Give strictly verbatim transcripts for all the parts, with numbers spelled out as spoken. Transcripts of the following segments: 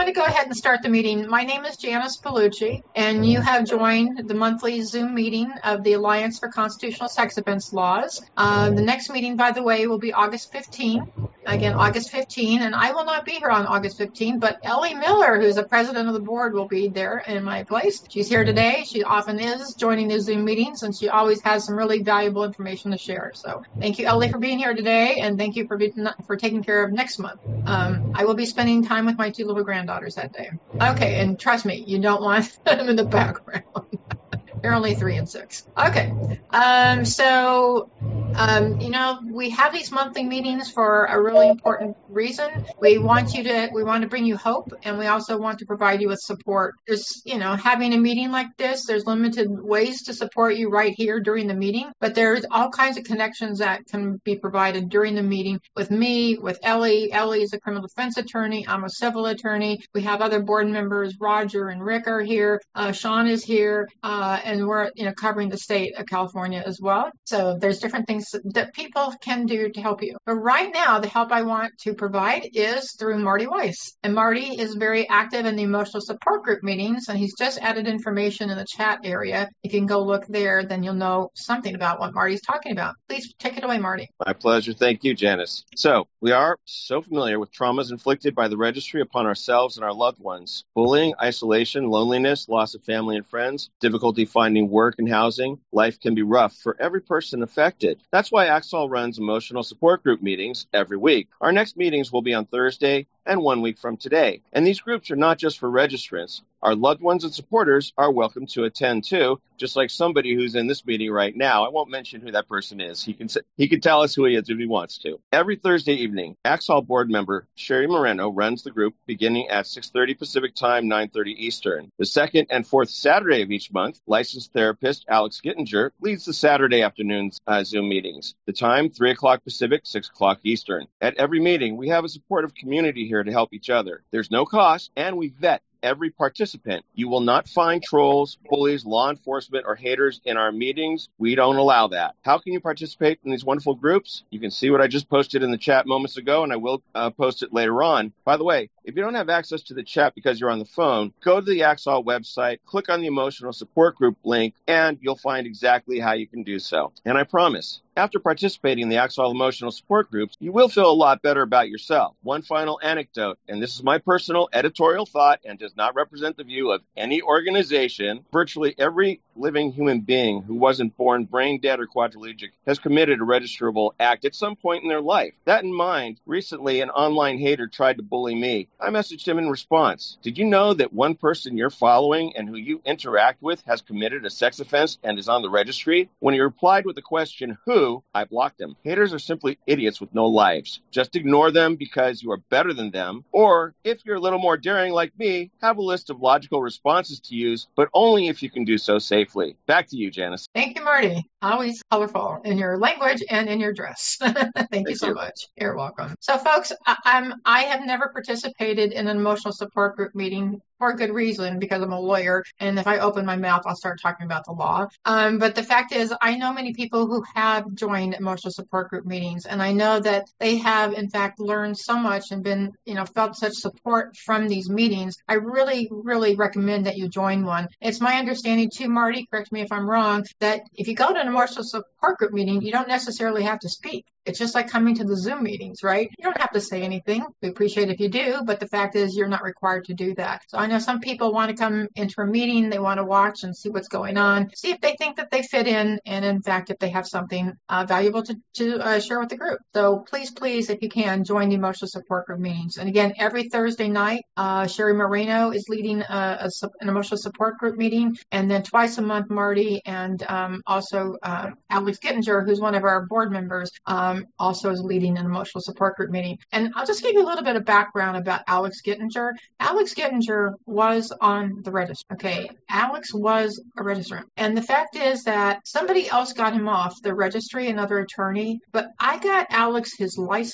to go ahead and start the meeting. My name is Janice Bellucci, and you have joined the monthly Zoom meeting of the Alliance for Constitutional Sex Offense Laws. Uh, the next meeting, by the way, will be August fifteenth. Again, August fifteenth, and I will not be here on August fifteenth, but Ellie Miller, who's the president of the board, will be there in my place. She's here today. She often is joining the Zoom meetings, and she always has some really valuable information to share. So thank you, Ellie, for being here today, and thank you for being, for taking care of next month. Um, I will be spending time with my two little granddaughters that day. Okay, and trust me, you don't want them in the background. They're only three and six. Okay, um, so, um, you know, we have these monthly meetings for a really important reason. We want you to, we want to bring you hope, and we also want to provide you with support. There's, you know, having a meeting like this, there's limited ways to support you right here during the meeting, but there's all kinds of connections that can be provided during the meeting with me, with Ellie. Ellie is a criminal defense attorney. I'm a civil attorney. We have other board members. Roger and Rick are here. Uh, Sean is here. Uh, and we're, you know, covering the state of California as well. So there's different things that people can do to help you. But right now, the help I want to provide is through Marty Weiss. And Marty is very active in the emotional support group meetings, and he's just added information in the chat area. If you can go look there, then you'll know something about what Marty's talking about. Please take it away, Marty. My pleasure. Thank you, Janice. So we are so familiar with traumas inflicted by the registry upon ourselves and our loved ones. Bullying, isolation, loneliness, loss of family and friends, difficulty finding work and housing. Life can be rough for every person affected. That's why Axol runs emotional support group meetings every week. Our next meetings will be on Thursday and one week from today. And these groups are not just for registrants. Our loved ones and supporters are welcome to attend too, just like somebody who's in this meeting right now. I won't mention who that person is. He can he can tell us who he is if he wants to. Every Thursday evening, Axol board member Sherry Moreno runs the group beginning at six thirty Pacific Time, nine thirty Eastern. The second and fourth Saturday of each month, licensed therapist Alex Gittinger leads the Saturday afternoon uh, Zoom meetings. The time, three o'clock Pacific, six o'clock Eastern. At every meeting, we have a supportive community here to help each other. There's no cost, and we vet every participant. You will not find trolls, bullies, law enforcement, or haters in our meetings. We don't allow that. How can you participate in these wonderful groups? You can see what I just posted in the chat moments ago, and I will uh, post it later on. By the way, if you don't have access to the chat because you're on the phone, go to the Axol website, click on the emotional support group link, and you'll find exactly how you can do so. And I promise, after participating in the Axol emotional support groups, you will feel a lot better about yourself. One final anecdote, and this is my personal editorial thought and does not represent the view of any organization. Virtually every living human being who wasn't born brain dead or quadrilogic has committed a registrable act at some point in their life. That in mind, recently an online hater tried to bully me. I messaged him in response. Did you know that one person you're following and who you interact with has committed a sex offense and is on the registry? When he replied with the question, who, I blocked him. Haters are simply idiots with no lives. Just ignore them because you are better than them. Or, if you're a little more daring like me, have a list of logical responses to use, but only if you can do so safely. Back to you, Janice. Thank you, Marty. Always colorful in your language and in your dress. Thank, Thank you so you. much. You're welcome. So, folks, I, I'm, I have never participated in an emotional support group meeting for a good reason, because I'm a lawyer, and if I open my mouth, I'll start talking about the law. Um, but the fact is, I know many people who have joined emotional support group meetings, and I know that they have, in fact, learned so much and been, you know, felt such support from these meetings. I really, really recommend that you join one. It's my understanding too, Marty, correct me if I'm wrong, that if you go to an emotional support group meeting, you don't necessarily have to speak. It's just like coming to the Zoom meetings, right? You don't have to say anything. We appreciate if you do, but the fact is you're not required to do that. So I know some people want to come into a meeting, they want to watch and see what's going on, see if they think that they fit in, and in fact, if they have something uh, valuable to, to uh, share with the group. So please, please, if you can, join the emotional support group meetings. And again, every Thursday night, uh, Sherry Moreno is leading a, a, an emotional support group meeting, and then twice a month, Marty and um, also uh, Alex Gittinger, who's one of our board members, um, also is leading an emotional support group meeting. And I'll just give you a little bit of background about Alex Gittinger. Alex Gittinger was on the register. Okay, Alex was a registrant. And the fact is that somebody else got him off the registry, another attorney, but I got Alex his license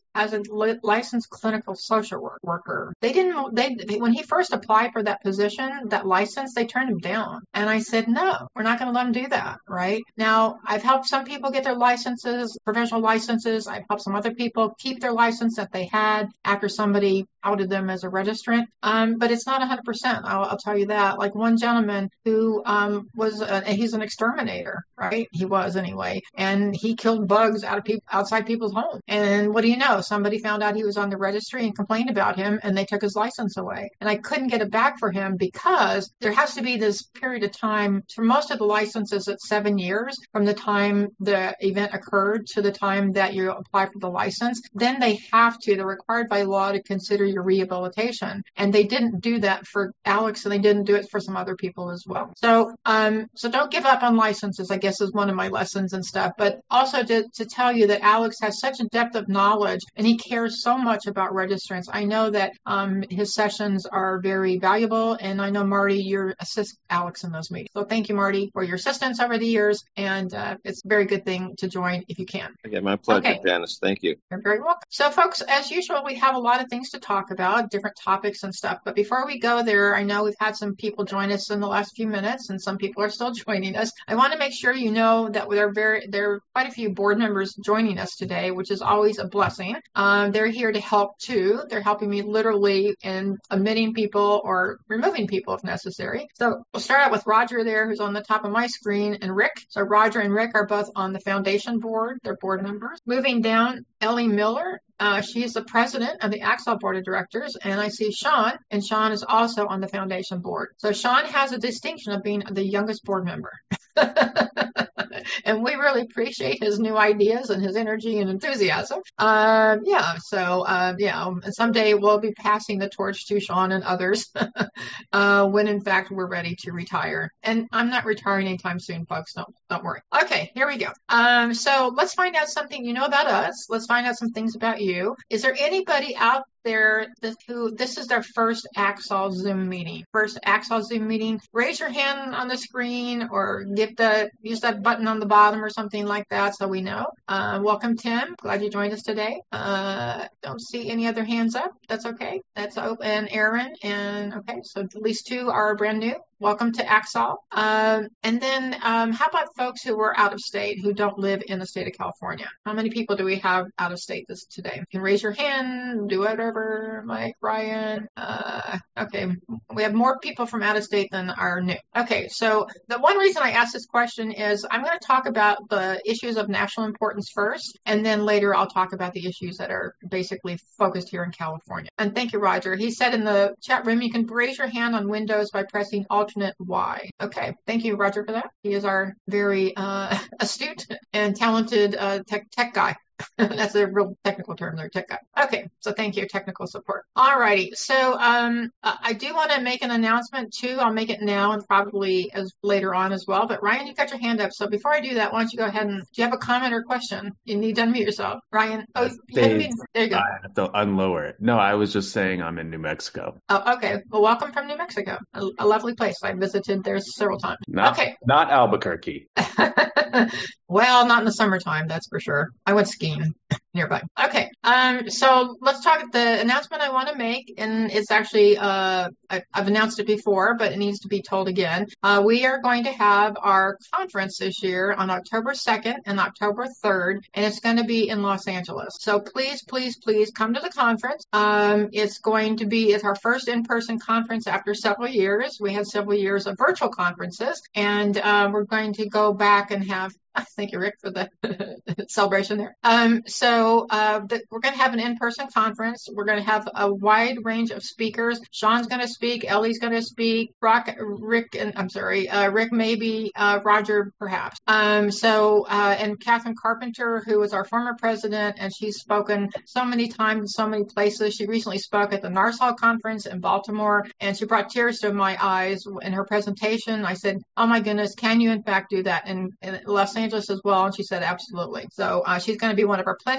as a li- licensed clinical social work- worker. They didn't, they, when he first applied for that position, that license, they turned him down. And I said, no, we're not going to let him do that, right? Now, I've helped some people get their licenses, professional licenses. I've helped some other people keep their license that they had after somebody outed them as a registrant. Um, but it's not one hundred percent. I'll, I'll tell you that. Like one gentleman who um, was, a, he's an exterminator, right? He was anyway. And he killed bugs out of people, outside people's homes. And what do you know? Somebody found out he was on the registry and complained about him, and they took his license away. And I couldn't get it back for him because there has to be this period of time. For most of the licenses, it's seven years from the time the event occurred to the time that you apply for the license. Then they have to, they're required by law to consider your rehabilitation. And they didn't do that for Alex, and they didn't do it for some other people as well. So, um, so don't give up on licenses, I guess, is one of my lessons and stuff. But also to, to tell you that Alex has such a depth of knowledge, and he cares so much about registrants. I know that um, his sessions are very valuable, and I know, Marty, you assist Alex in those meetings. So thank you, Marty, for your assistance over the years, and uh, it's a very good thing to join if you can. Okay, my pleasure, Okay. Janice. Thank you. You're very welcome. So, folks, as usual, we have a lot of things to talk about, different topics and stuff. But before we go there, I know we've had some people join us in the last few minutes, and some people are still joining us. I want to make sure you know that there are very there are quite a few board members joining us today, which is always a blessing. Um, they're here to help too. They're helping me literally in admitting people or removing people if necessary. So we'll start out with Roger there, who's on the top of my screen, and Rick. So Roger and Rick are both on the foundation board. They're board members. Moving down, Ellie Miller. Uh, she is the president of the Axel Board of Directors, and I see Sean, and Sean is also on the foundation board. So Sean has a distinction of being the youngest board member. And we really appreciate his new ideas and his energy and enthusiasm. Uh, yeah, so uh, yeah, someday we'll be passing the torch to Sean and others uh, when, in fact, we're ready to retire. And I'm not retiring anytime soon, folks. Don't don't worry. Okay, here we go. Um, so let's find out something you know about us. Let's find out some things about you. Is there anybody out there that who this is their first Axel Zoom meeting? First Axel Zoom meeting. Raise your hand on the screen or give the use that button on the bottom or something like that so we know. Uh, welcome, Tim. Glad you joined us today. Uh, don't see any other hands up. That's okay. That's open. And Aaron. And okay, so at least two are brand new. Welcome to Axel. Um, and then um, how about folks who are out of state, who don't live in the state of California? How many people do we have out of state this today? You can raise your hand, do whatever, Mike, Ryan. Uh, okay, we have more people from out of state than are new. Okay, so the one reason I asked this question is I'm going to talk about the issues of national importance first, and then later I'll talk about the issues that are basically focused here in California. And thank you, Roger. He said in the chat room, you can raise your hand on Windows by pressing Alt Y. Okay, thank you, Roger, for that. He is our very uh, astute and talented uh, tech tech guy. That's a real technical term there, tech guy. Okay, so thank you, technical support. All righty, so um, I do want to make an announcement too. I'll make it now and probably as later on as well. But Ryan, you got your hand up. So before I do that, why don't you go ahead and, do you have a comment or question? You need to unmute yourself. Ryan, oh, you had me, there you go. I have to unlower it. No, I was just saying I'm in New Mexico. Oh, okay. Well, welcome from New Mexico. A, a lovely place. I visited there several times. Not, okay. Not Albuquerque. Well, not in the summertime, that's for sure. I went skiing nearby. Okay, um, so let's talk. The announcement I want to make, and it's actually, uh, I, I've announced it before, but it needs to be told again. Uh, we are going to have our conference this year on October second and October third, and it's going to be in Los Angeles. So please, please, please come to the conference. Um, it's going to be, it's our first in-person conference after several years. We had several years of virtual conferences, and uh, we're going to go back and have Thank you, Rick, for the celebration there. Um, so uh, the, we're going to have an in-person conference. We're going to have a wide range of speakers. Sean's going to speak. Ellie's going to speak. Rock, Rick, and I'm sorry, uh, Rick maybe, uh, Roger perhaps. Um, so uh, and Catherine Carpenter, who was our former president, and she's spoken so many times in so many places. She recently spoke at the NARSOL conference in Baltimore, and she brought tears to my eyes in her presentation. I said, "Oh my goodness, can you in fact do that in, in Los Angeles as well?" And she said, absolutely. So uh, she's going to be one of our plenary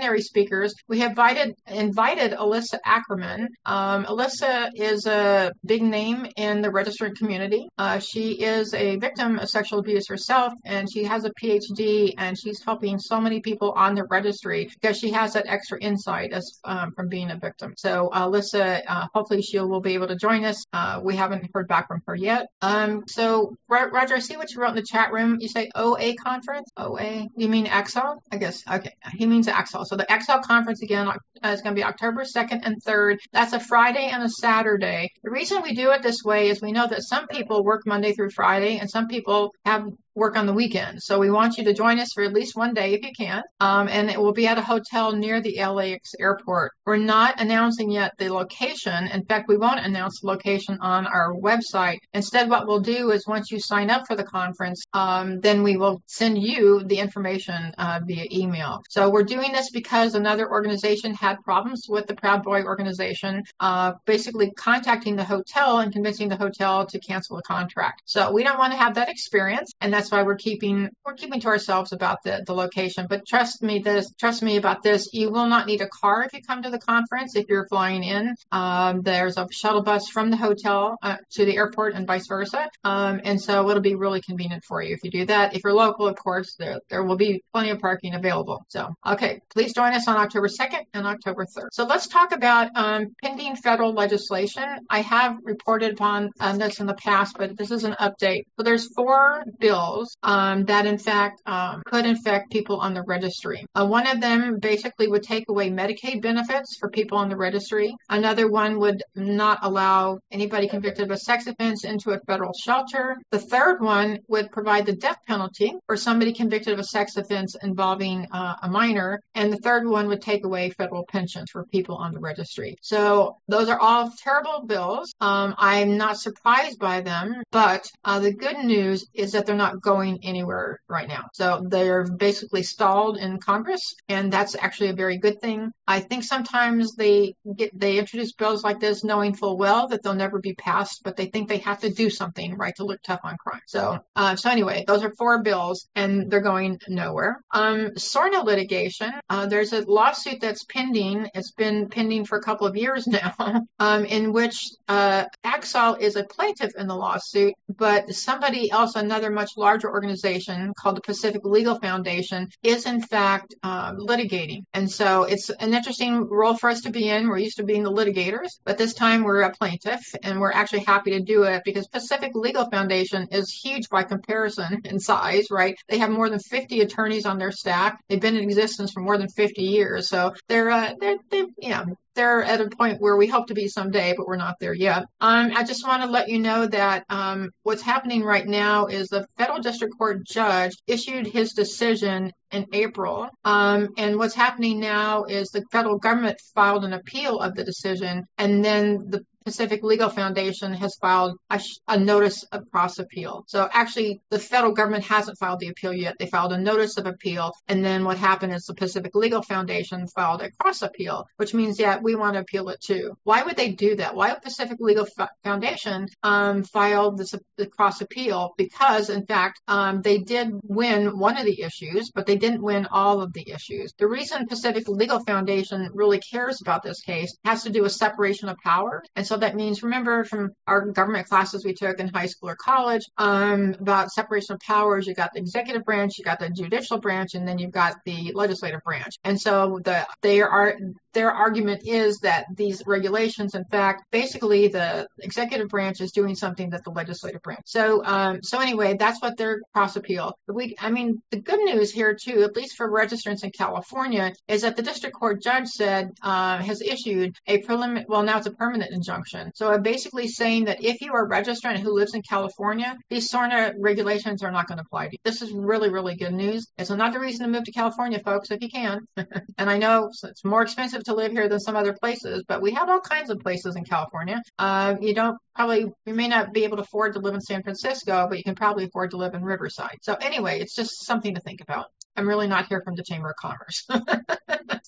primary speakers, we have invited, invited Alyssa Ackerman. Um, Alyssa is a big name in the registrant community. Uh, she is a victim of sexual abuse herself, and she has a P H D, and she's helping so many people on the registry because she has that extra insight as um, from being a victim. So Alyssa, uh, hopefully she will be able to join us. Uh, we haven't heard back from her yet. Um, so Roger, I see what you wrote in the chat room. You say O A conference? O A? You mean X L? I guess. Okay. He means X L. So the X L conference again is going to be October second and third. That's a Friday and a Saturday. The reason we do it this way is we know that some people work Monday through Friday and some people have work on the weekend. So we want you to join us for at least one day if you can. Um, and it will be at a hotel near the L A X airport. We're not announcing yet the location. In fact, we won't announce the location on our website. Instead, what we'll do is once you sign up for the conference, um, then we will send you the information uh, via email. So we're doing this because another organization had problems with the Proud Boy organization, uh, basically contacting the hotel and convincing the hotel to cancel the contract. So we don't want to have that experience, and that's why we're keeping we're keeping to ourselves about the, the location. But trust me, this trust me about this. You will not need a car if you come to the conference. If you're flying in, um, there's a shuttle bus from the hotel uh, to the airport and vice versa. Um, and so it'll be really convenient for you if you do that. If you're local, of course, there there will be plenty of parking available. So okay, please join us on October second and October third. So let's talk about um, pending federal legislation. I have reported upon um, this in the past, but this is an update. So there's four bills um, that in fact um, could affect people on the registry. Uh, one of them basically would take away Medicaid benefits for people on the registry. Another one would not allow anybody convicted of a sex offense into a federal shelter. The third one would provide the death penalty for somebody convicted of a sex offense involving uh, a minor. And the third one would take away federal pensions for people on the registry. So those are all terrible bills. Um, I'm not surprised by them, but uh, the good news is that they're not going anywhere right now. So they're basically stalled in Congress, and that's actually a very good thing. I think sometimes they get they introduce bills like this knowing full well that they'll never be passed, but they think they have to do something, right, to look tough on crime. So uh, so anyway, those are four bills, and they're going nowhere. Um, SORNA litigation, uh, there's a lawsuit that's pending. It's been pending for a couple of years now, um, in which uh, Axel is a plaintiff in the lawsuit, but somebody else, another much larger organization called the Pacific Legal Foundation, is in fact uh, litigating. And so it's an interesting role for us to be in. We're used to being the litigators, but this time we're a plaintiff, and we're actually happy to do it because Pacific Legal Foundation is huge by comparison in size, right? They have more than fifty attorneys on their staff. They've been in existence for more than fifty years. So they're, uh, they're, they, you know, they're at a point where we hope to be someday, but we're not there yet. Um, I just want to let you know that um, what's happening right now is the federal district court judge issued his decision in April. Um, and what's happening now is the federal government filed an appeal of the decision, and then the Pacific Legal Foundation has filed a, a notice of cross appeal. So actually, the federal government hasn't filed the appeal yet. They filed a notice of appeal. And then what happened is the Pacific Legal Foundation filed a cross appeal, which means, yeah, we want to appeal it too. Why would they do that? Why would Pacific Legal F- Foundation um, file this, the cross appeal? Because, in fact, um, they did win one of the issues, but they didn't win all of the issues. The reason Pacific Legal Foundation really cares about this case has to do with separation of power. And so that means, remember from our government classes we took in high school or college um, about separation of powers, you got the executive branch, you got the judicial branch, and then you've got the legislative branch. And so the they are their argument is that these regulations, in fact, basically the executive branch is doing something that the legislative branch. So um, so anyway, that's what their cross appeal. We, I mean, the good news here too, at least for registrants in California, is that the district court judge said uh, has issued a preliminary, well, now it's a permanent injunction. So I'm basically saying that if you are a registrant who lives in California, these SORNA regulations are not going to apply to you. This is really, really good news. It's another reason to move to California, folks, if you can. And I know it's more expensive to live here than some other places, but we have all kinds of places in California. Uh, you don't probably, you may not be able to afford to live in San Francisco, but you can probably afford to live in Riverside. So anyway, it's just something to think about. I'm really not here from the Chamber of Commerce.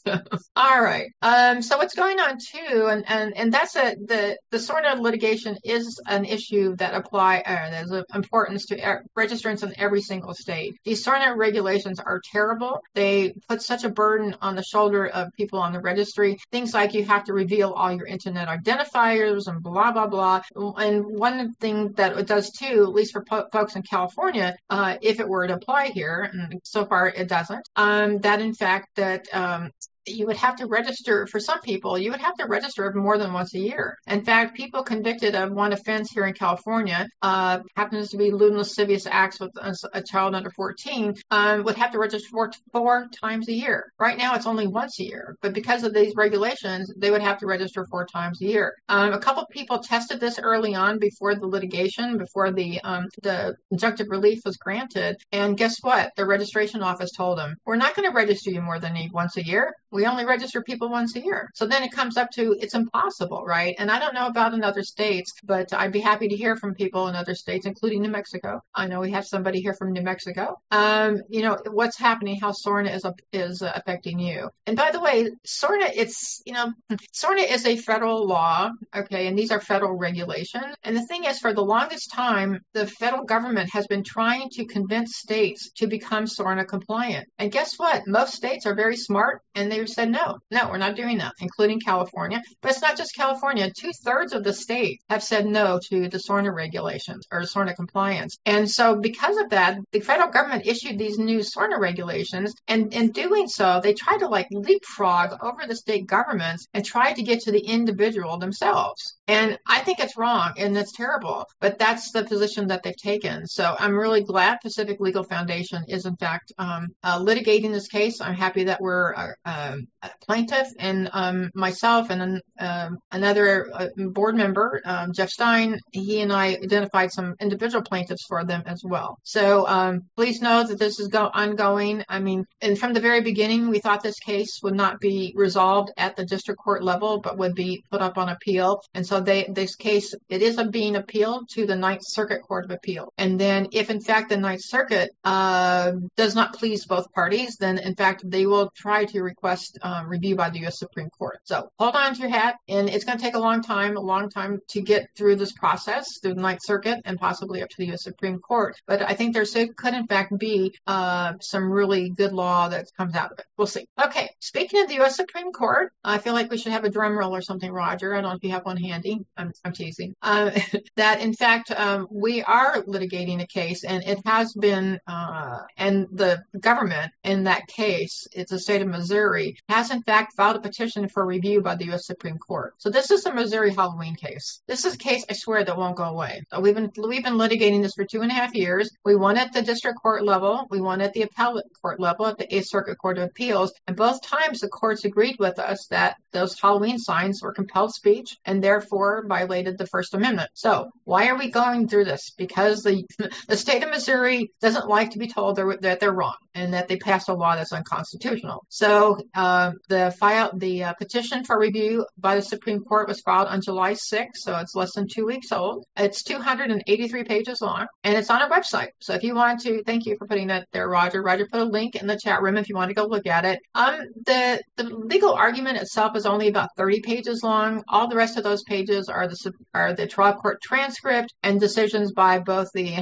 All right. Um, so what's going on too, and, and, and that's a, the, the SORNA litigation is an issue that apply, uh, there's an importance to er, registrants in every single state. These SORNA regulations are terrible. They put such a burden on the shoulder of people on the registry. Things like you have to reveal all your internet identifiers and blah, blah, blah. And one thing that it does too, at least for po- folks in California, uh, if it were to apply here, and so far it doesn't, um, that in fact that, um, you would have to register, for some people, you would have to register more than once a year. In fact, people convicted of one offense here in California, uh, happens to be lewd and lascivious acts with a, a child under fourteen, um, would have to register four, four times a year. Right now, it's only once a year, but because of these regulations, they would have to register four times a year. Um, a couple people tested this early on before the litigation, before the, um, the injunctive relief was granted, and guess what? The registration office told them, we're not going to register you more than once a year. We only register people once a year. So then it comes up to, it's impossible, right? And I don't know about in other states, but I'd be happy to hear from people in other states, including New Mexico. I know we have somebody here from New Mexico. Um, you know, what's happening, how SORNA is, is affecting you. And by the way, SORNA, it's, you know, SORNA is a federal law, okay, and these are federal regulations. And the thing is, for the longest time, the federal government has been trying to convince states to become SORNA compliant. And guess what? Most states are very smart, and they said, no, no, we're not doing that, including California. But it's not just California. Two thirds of the states have said no to the SORNA regulations or SORNA compliance. And so because of that, the federal government issued these new SORNA regulations. And in doing so, they tried to like leapfrog over the state governments and try to get to the individual themselves. And I think it's wrong and it's terrible, but that's the position that they've taken. So I'm really glad Pacific Legal Foundation is in fact um, uh, litigating this case. I'm happy that we're uh, uh, a plaintiff, and um, myself and an, uh, another uh, board member, um, Jeff Stein, he and I identified some individual plaintiffs for them as well. So um, please know that this is go- ongoing. I mean, and from the very beginning, we thought this case would not be resolved at the district court level, but would be put up on appeal. And so they, this case, it is being appealed to the Ninth Circuit Court of Appeal. And then if in fact the Ninth Circuit uh, does not please both parties, then in fact they will try to request um, review by the U S Supreme Court. So hold on to your hat, and it's going to take a long time, a long time to get through this process through the Ninth Circuit and possibly up to the U S Supreme Court. But I think there could in fact be uh, some really good law that comes out of it. We'll see. Okay, speaking of the U S Supreme Court, I feel like we should have a drum roll or something, Roger. I don't know if you have one handy. I'm, I'm teasing. Uh, that in fact um, we are litigating a case, and it has been, uh, and the government in that case, it's the state of Missouri, has in fact filed a petition for review by the U S Supreme Court. So this is a Missouri Halloween case. This is a case, I swear, that won't go away. So we've been we've been litigating this for two and a half years. We won at the district court level. We won at the appellate court level at the Eighth Circuit Court of Appeals. And both times the courts agreed with us that those Halloween signs were compelled speech and therefore violated the First Amendment. So why are we going through this? Because the the state of Missouri doesn't like to be told they're, that they're wrong and that they passed a law that's unconstitutional. So uh, the file, the uh, petition for review by the Supreme Court was filed on July sixth, so it's less than two weeks old. It's two hundred eighty-three pages long, and it's on our website. So if you want to, thank you for putting that there, Roger. Roger put a link in the chat room if you want to go look at it. Um, the the legal argument itself is only about thirty pages long. All the rest of those pages are the are the trial court transcript and decisions by both the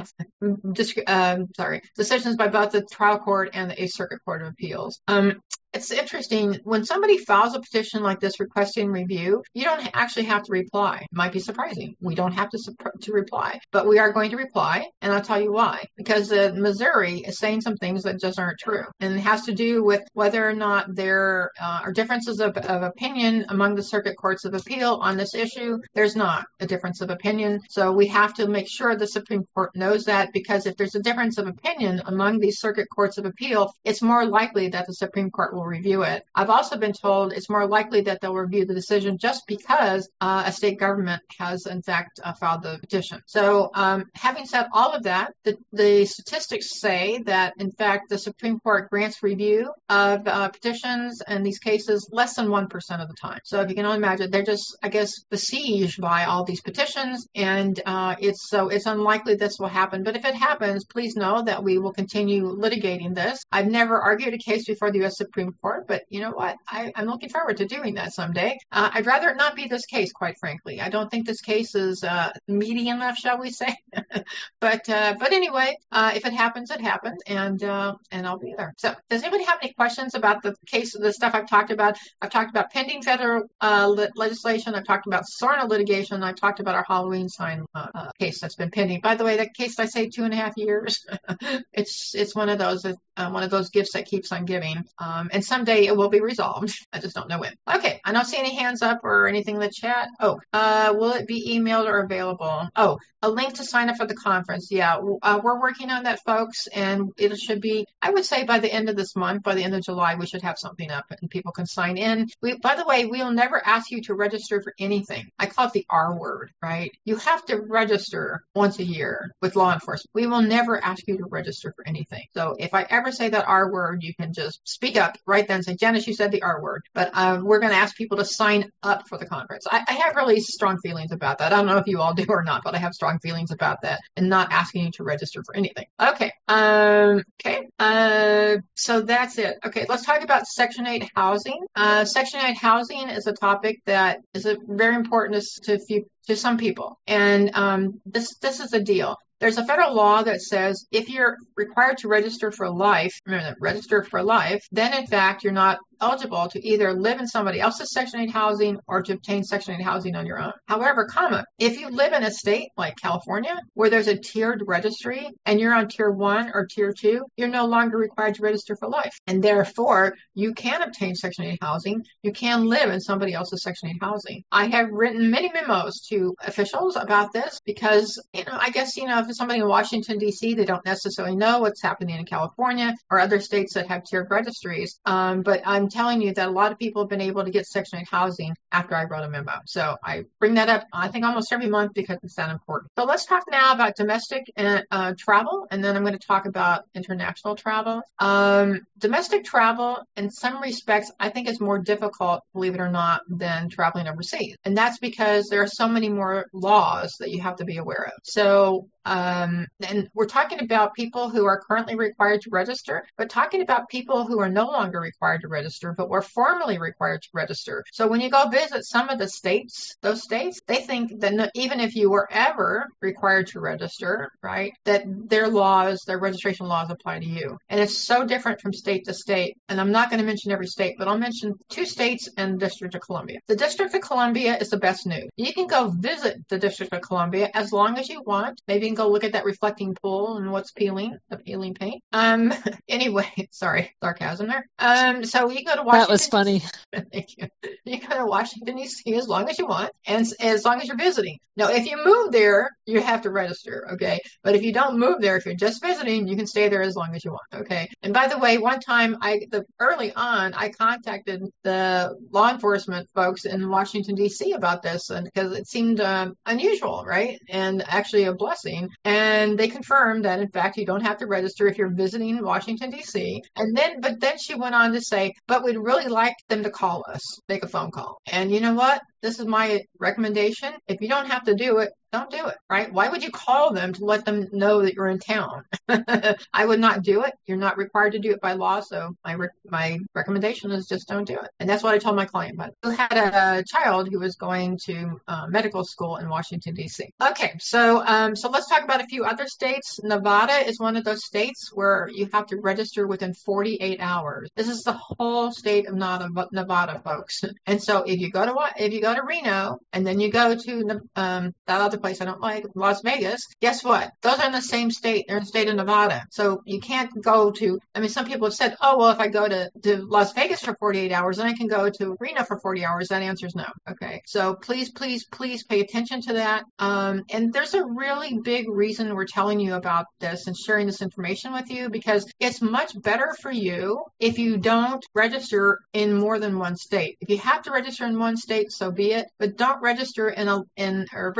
um, sorry decisions by both the trial court and the Eighth Circuit Court of Appeals. Um, It's interesting, when somebody files a petition like this requesting review, you don't actually have to reply. It might be surprising. We don't have to to reply, but we are going to reply, and I'll tell you why. Because uh, Missouri is saying some things that just aren't true, and it has to do with whether or not there uh, are differences of, of opinion among the circuit courts of appeal on this issue. There's not a difference of opinion, so we have to make sure the Supreme Court knows that, because if there's a difference of opinion among these circuit courts of appeal, it's more likely that the Supreme Court will review it. I've also been told it's more likely that they'll review the decision just because uh, a state government has, in fact, uh, filed the petition. So um, having said all of that, the, the statistics say that, in fact, the Supreme Court grants review of uh, petitions in these cases less than one percent of the time. So if you can only imagine, they're just, I guess, besieged by all these petitions, and uh, it's so it's unlikely this will happen. But if it happens, please know that we will continue litigating this. I've never argued a case before the U S Supreme Supreme Court, but you know what? I, I'm looking forward to doing that someday. Uh, I'd rather it not be this case, quite frankly. I don't think this case is uh, meaty enough, shall we say? but uh, but anyway, uh, if it happens, it happens, and uh, and I'll be there. So, does anybody have any questions about the case, the stuff I've talked about? I've talked about pending federal uh, le- legislation. I've talked about SORNA litigation. I've talked about our Halloween sign uh, uh, case that's been pending. By the way, that case I say two and a half years. it's it's one of those uh, one of those gifts that keeps on giving. Um, and someday it will be resolved. I just don't know when. Okay, I don't see any hands up or anything in the chat. Oh, uh, will it be emailed or available? Oh, a link to sign up for the conference. Yeah, uh, we're working on that, folks, and it should be, I would say, by the end of this month, by the end of July, we should have something up and people can sign in. We, by the way, we'll never ask you to register for anything. I call it the R word, right? You have to register once a year with law enforcement. We will never ask you to register for anything. So if I ever say that R word, you can just speak up right then and say, Janice, you said the R word. But um, we're going to ask people to sign up for the conference. I, I have really strong feelings about that. I don't know if you all do or not, but I have strong feelings about that and not asking you to register for anything. Okay. Um, okay. Uh, so that's it. Okay. Let's talk about Section eight housing. Uh, Section eight housing is a topic that is a, very important to, to, to some people. And um, this this is the deal. There's a federal law that says if you're required to register for life, remember, register for life, then in fact you're not eligible to either live in somebody else's Section eight housing or to obtain Section eight housing on your own. However, comma, if you live in a state like California where there's a tiered registry and you're on tier one or tier two, you're no longer required to register for life. And therefore, you can obtain Section eight housing. You can live in somebody else's Section eight housing. I have written many memos to officials about this because, you know, I guess, you know, if it's somebody in Washington, D C, they don't necessarily know what's happening in California or other states that have tiered registries. Um, but I'm telling you that a lot of people have been able to get Section eight housing after I wrote a memo. So I bring that up, I think, almost every month because it's that important. So let's talk now about domestic and, uh, travel, and then I'm going to talk about international travel. Um, domestic travel, in some respects, I think is more difficult, believe it or not, than traveling overseas. And that's because there are so many more laws that you have to be aware of. So Um, and we're talking about people who are currently required to register, but talking about people who are no longer required to register, but were formerly required to register. So when you go visit some of the states, those states, they think that no, even if you were ever required to register, right, that their laws, their registration laws apply to you. And it's so different from state to state. And I'm not going to mention every state, but I'll mention two states and the District of Columbia. The District of Columbia is the best news. You can go visit the District of Columbia as long as you want. Maybe go look at that reflecting pool and what's peeling, the peeling paint. Um, anyway, sorry, sarcasm there. Um, so you go to Washington. That was funny. Thank you. You go to Washington, D C as long as you want, and as long as you're visiting. Now, if you move there, you have to register, okay? But if you don't move there, if you're just visiting, you can stay there as long as you want, okay? And by the way, one time, I the early on, I contacted the law enforcement folks in Washington, D C about this, and because it seemed um, unusual, right? And actually a blessing. And they confirmed that, in fact, you don't have to register if you're visiting Washington, D C. And then, but then she went on to say, but we'd really like them to call us, make a phone call. And you know what? This is my recommendation. If you don't have to do it, don't do it, right? Why would you call them to let them know that you're in town? I would not do it. You're not required to do it by law, so my re- my recommendation is just don't do it. And that's what I told my client about. Who had a child who was going to uh, medical school in Washington, D C. Okay, so um, so let's talk about a few other states. Nevada is one of those states where you have to register within forty-eight hours. This is the whole state of Nevada, folks. And so if you go to if you go to Reno and then you go to um, that other place I don't like, Las Vegas, guess what? Those are in the same state. They're in the state of Nevada. So you can't go to, I mean, some people have said, oh, well, if I go to, to Las Vegas for forty-eight hours, then I can go to Reno for forty hours. That answer is no. Okay. So please, please, please pay attention to that. Um, and there's a really big reason we're telling you about this and sharing this information with you, because it's much better for you if you don't register in more than one state. If you have to register in one state, so be it, but don't register in a, in, or register in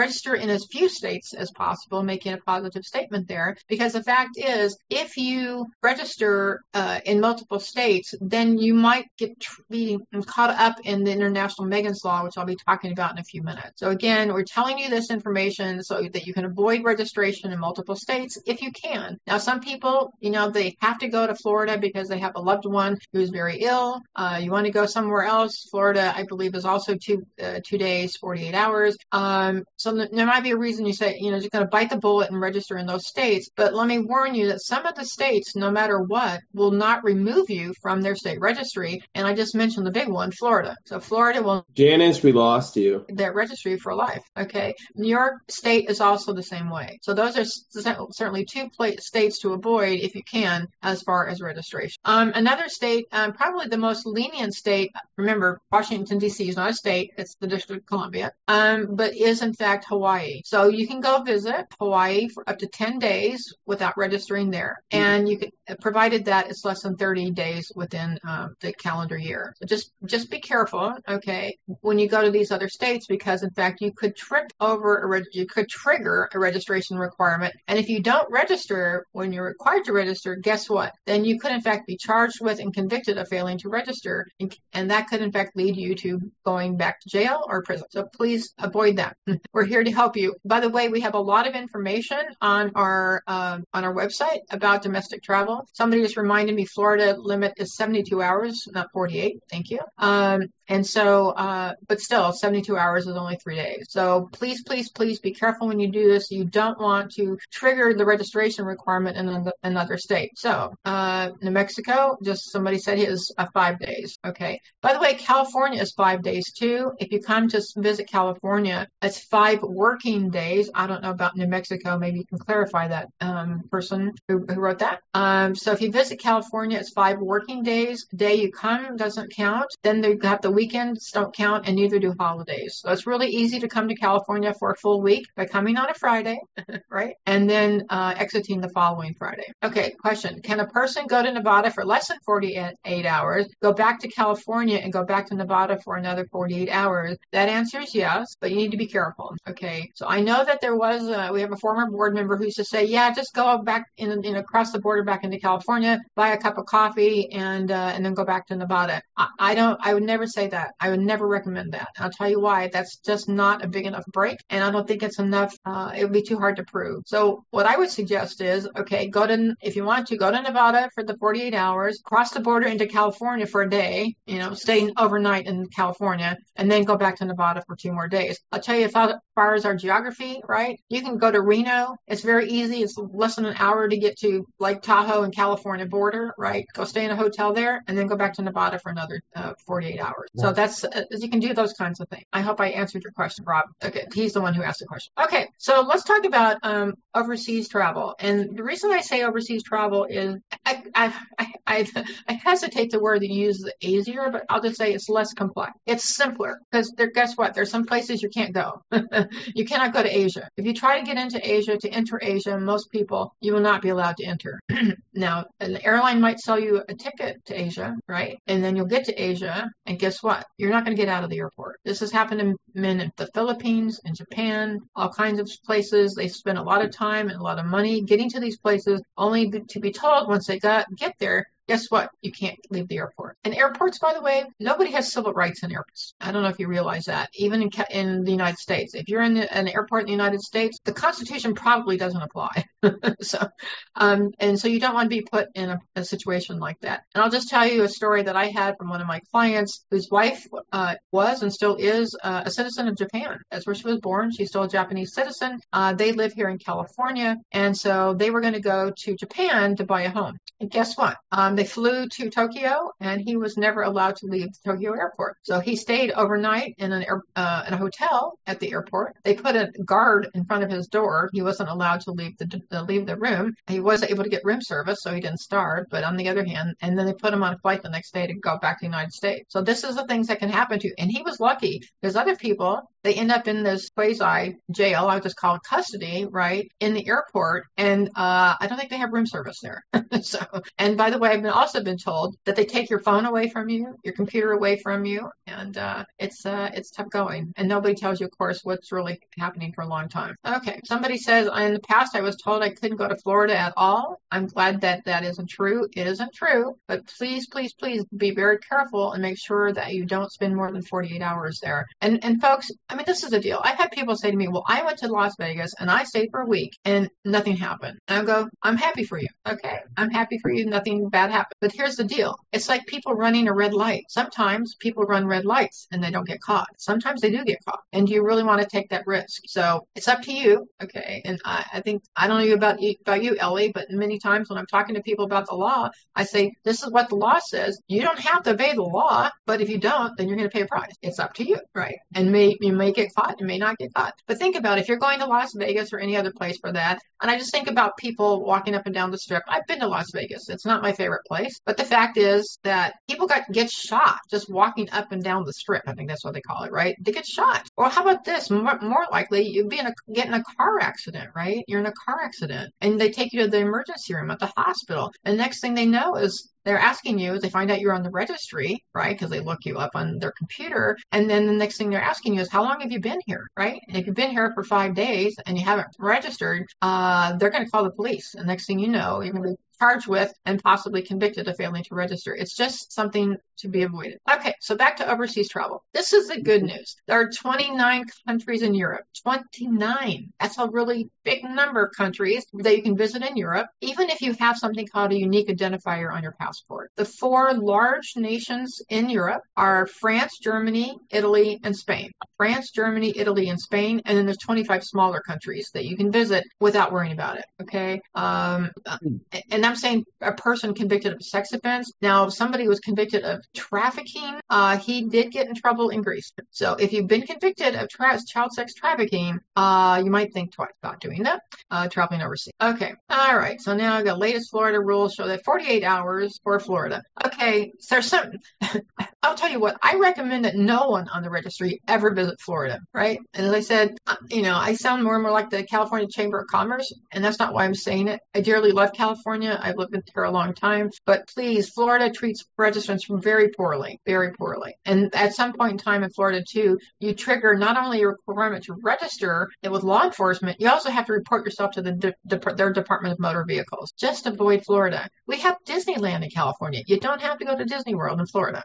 as few states as possible, making a positive statement there. Because the fact is, if you register uh, in multiple states, then you might get tr- be caught up in the International Megan's Law, which I'll be talking about in a few minutes. So again, we're telling you this information so that you can avoid registration in multiple states if you can. Now, some people, you know, they have to go to Florida because they have a loved one who's very ill. Uh, you want to go somewhere else. Florida, I believe, is also two uh, two days, forty-eight hours. Um, so th- there might be a reason you say, you know, you're going to bite the bullet and register in those states. But let me warn you that some of the states, no matter what, will not remove you from their state registry. And I just mentioned the big one, Florida. So Florida will Janice, we lost you. Their registry for life. Okay. New York State is also the same way. So those are c- certainly two pla- states to avoid if you can, as far as registration. Um, another state, um, probably the most lenient state, remember, Washington, D C is not a state, it's the District of Columbia, um, but is in fact Hawaii. So you can go visit Hawaii for up to ten days without registering there. And you can, provided that it's less than thirty days within um, the calendar year. So just, just be careful, okay, when you go to these other states, because in fact you could trip over, a reg- you could trigger a registration requirement. And if you don't register when you're required to register, guess what? Then you could in fact be charged with and convicted of failing to register. And, and that could in fact lead you to going back to jail or prison. So please avoid that. We're here to help you. By the way, we have a lot of information on our um, on our website about domestic travel. Somebody just reminded me Florida limit is seventy-two hours, not forty-eight. Thank you. Um, and so, uh, but still, seventy-two hours is only three days. So please, please, please be careful when you do this. You don't want to trigger the registration requirement in another state. So, uh, New Mexico, just somebody said is uh, five days. Okay. By the way, California is five days too. If you come to visit California, it's five working days. I don't know about New Mexico. Maybe you can clarify that, um, person who, who wrote that. Um, so if you visit California, it's five working days. The day you come doesn't count. Then they have the weekends don't count, and neither do holidays. So it's really easy to come to California for a full week by coming on a Friday, right? And then uh, exiting the following Friday. Okay, question. Can a person go to Nevada for less than forty-eight hours, go back to California, and go back to Nevada for another forty-eight hours? That answer is yes, but you need to be careful. Okay, so I know that there was, a, we have a former board member who used to say, yeah, just go back in, in across the border back into California, buy a cup of coffee, and uh, and then go back to Nevada. I, I don't, I would never say that. I would never recommend that. I'll tell you why. That's just not a big enough break, and I don't think it's enough. Uh, it would be too hard to prove. So what I would suggest is, okay, go to, if you want to, go to Nevada for the forty-eight hours, cross the border into California for a day, you know, stay overnight in California, and then go back to Nevada for two more days. I'll tell you, as far as our geography, right, you can go to Reno. It's very easy. It's less than an hour to get to Lake Tahoe and California border, right? Go stay in a hotel there, and then go back to Nevada for another uh, forty-eight hours. So that's, uh, you can do those kinds of things. I hope I answered your question, Rob. Okay, he's the one who asked the question. Okay, so let's talk about um, overseas travel. And the reason I say overseas travel is I I, I, I, I hesitate the word to use the easier, but I'll just say it's less complex. It's simpler because there, guess what? There's some places you can't go. You cannot go to Asia. If you try to get into Asia, to enter Asia, most people, you will not be allowed to enter. Now, an airline might sell you a ticket to Asia, right? And then you'll get to Asia, and guess what? You're not going to get out of the airport. This has happened in men in the Philippines, in Japan, all kinds of places. They spend a lot of time and a lot of money getting to these places, only to be told once they got get there, guess what? You can't leave the airport. And airports, by the way, nobody has civil rights in airports. I don't know if you realize that. Even in, in the United States, if you're in the, an airport in the United States, the Constitution probably doesn't apply. so, um, and so you don't want to be put in a, a situation like that. And I'll just tell you a story that I had from one of my clients whose wife uh, was and still is uh, a citizen of Japan. That's where she was born. She's still a Japanese citizen. Uh, they live here in California. And so they were going to go to Japan to buy a home. And guess what? Um, they flew to Tokyo, and he was never allowed to leave the Tokyo airport. So he stayed overnight in an air, uh, in a hotel at the airport. They put a guard in front of his door. He wasn't allowed to leave the uh, leave the room. He was able to get room service, so he didn't starve. But on the other hand, and then they put him on a flight the next day to go back to the United States. So this is the things that can happen to you. And he was lucky because other people, they end up in this quasi jail, I would just call it custody, right, in the airport. And uh, I don't think they have room service there. so, and by the way, I've been also been told that they take your phone away from you, your computer away from you, and uh, it's uh, it's tough going. And nobody tells you, of course, what's really happening for a long time. Okay, somebody says, in the past I was told I couldn't go to Florida at all. I'm glad that that isn't true. It isn't true, but please, please, please be very careful and make sure that you don't spend more than forty-eight hours there. And and folks, I mean, this is the deal. I've had people say to me, well, I went to Las Vegas and I stayed for a week and nothing happened. And I go, I'm happy for you. Okay, I'm happy for you. Nothing bad happened. But here's the deal. It's like people running a red light. Sometimes people run red lights and they don't get caught. Sometimes they do get caught. And do you really want to take that risk? So it's up to you. Okay. And I, I think, I don't know about you, about you, Ellie, but many times when I'm talking to people about the law, I say, this is what the law says. You don't have to obey the law, but if you don't, then you're going to pay a price. It's up to you, right? And may, you may get caught, you may not get caught. But think about it. If you're going to Las Vegas or any other place for that, and I just think about people walking up and down the strip. I've been to Las Vegas. It's not my favorite place. But the fact is that people got get shot just walking up and down the strip. I think that's what they call it, right? They get shot. Or how about this? More, more likely, you'd be in a, get in a car accident, right? You're in a car accident. And they take you to the emergency room at the hospital. And next thing they know is they're asking you, they find out you're on the registry, right? Because they look you up on their computer. And then the next thing they're asking you is, how long have you been here, right? And if you've been here for five days and you haven't registered, uh, they're going to call the police. And next thing you know, you're going to be charged with and possibly convicted of failing to register. It's just something to be avoided. Okay, so back to overseas travel. This is the good news. There are twenty-nine countries in Europe. twenty-nine. That's a really big number of countries that you can visit in Europe, even if you have something called a unique identifier on your passport. The four large nations in Europe are France, Germany, Italy, and Spain. France, Germany, Italy, and Spain, and then there's twenty-five smaller countries that you can visit without worrying about it, okay? Um, and I'm saying a person convicted of a sex offense. Now, if somebody was convicted of trafficking, uh, he did get in trouble in Greece. So if you've been convicted of tra- child sex trafficking, uh, you might think twice about doing that, uh, traveling overseas. Okay, all right. So now the latest Florida rules show that forty-eight hours for Florida. Okay, so there's some, I'll tell you what, I recommend that no one on the registry ever visit Florida, right? And as I said, you know, I sound more and more like the California Chamber of Commerce, and that's not why I'm saying it. I dearly love California. I've lived there a long time, but please, Florida treats registrants very poorly, very poorly. And at some point in time in Florida too, you trigger not only a requirement to register with law enforcement, you also have to report yourself to the de- de- their Department of Motor Vehicles. Just avoid Florida. We have Disneyland in California. You don't have to go to Disney World in Florida.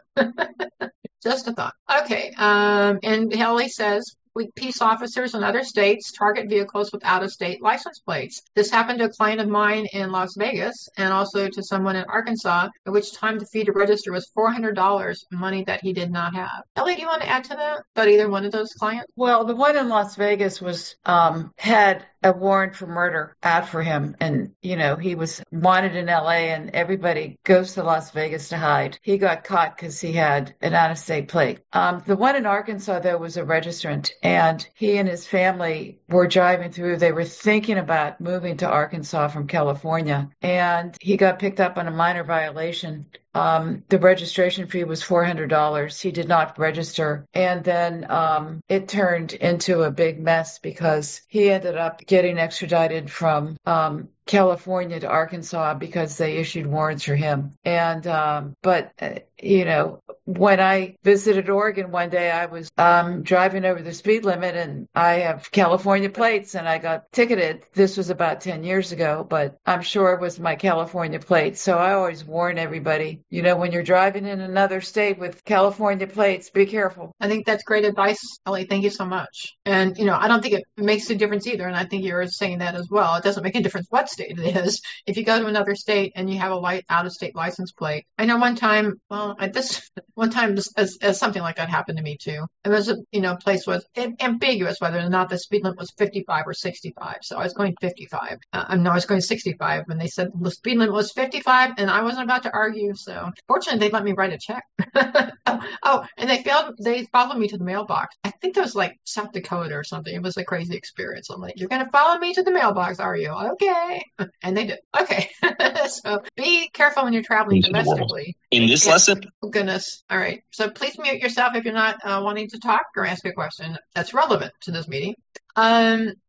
Just a thought. Okay, um, and Haley says, with peace officers in other states target vehicles with out-of-state license plates. This happened to a client of mine in Las Vegas and also to someone in Arkansas, at which time the fee to register was four hundred dollars, money that he did not have. Ellie, do you want to add to that about either one of those clients? Well, the one in Las Vegas was um, had a warrant for murder out for him. And, you know, he was wanted in L A and everybody goes to Las Vegas to hide. He got caught because he had an out-of-state plate. Um, the one in Arkansas, though, was a registrant. And he and his family were driving through. They were thinking about moving to Arkansas from California. And he got picked up on a minor violation. Um, the registration fee was four hundred dollars. He did not register. And then um, it turned into a big mess because he ended up getting extradited from um, California to Arkansas because they issued warrants for him. And, um, but, uh, you know, when I visited Oregon one day, I was um, driving over the speed limit and I have California plates and I got ticketed. This was about ten years ago, but I'm sure it was my California plate. So I always warn everybody, you know, when you're driving in another state with California plates, be careful. I think that's great advice, Ellie. Thank you so much. And, you know, I don't think it makes a difference either. And I think you're saying that as well. It doesn't make a difference what state it is. If you go to another state and you have a light out-of-state license plate. I know one time, well, at this one time, this, as, as something like that happened to me too. It was a, you know, place was ambiguous whether or not the speed limit was fifty-five or sixty-five. So I was going fifty-five. Uh, no, I was going sixty-five when they said the speed limit was fifty-five, and I wasn't about to argue. So fortunately, they let me write a check. oh, oh, and they failed. They followed me to the mailbox. I think it was like South Dakota or something. It was a crazy experience. I'm like, you're going to follow me to the mailbox, are you? Okay. And they did. Okay. So be careful when you're traveling domestically. In this yeah. lesson? Oh, goodness. All right. So please mute yourself if you're not uh, wanting to talk or ask a question that's relevant to this meeting. Um,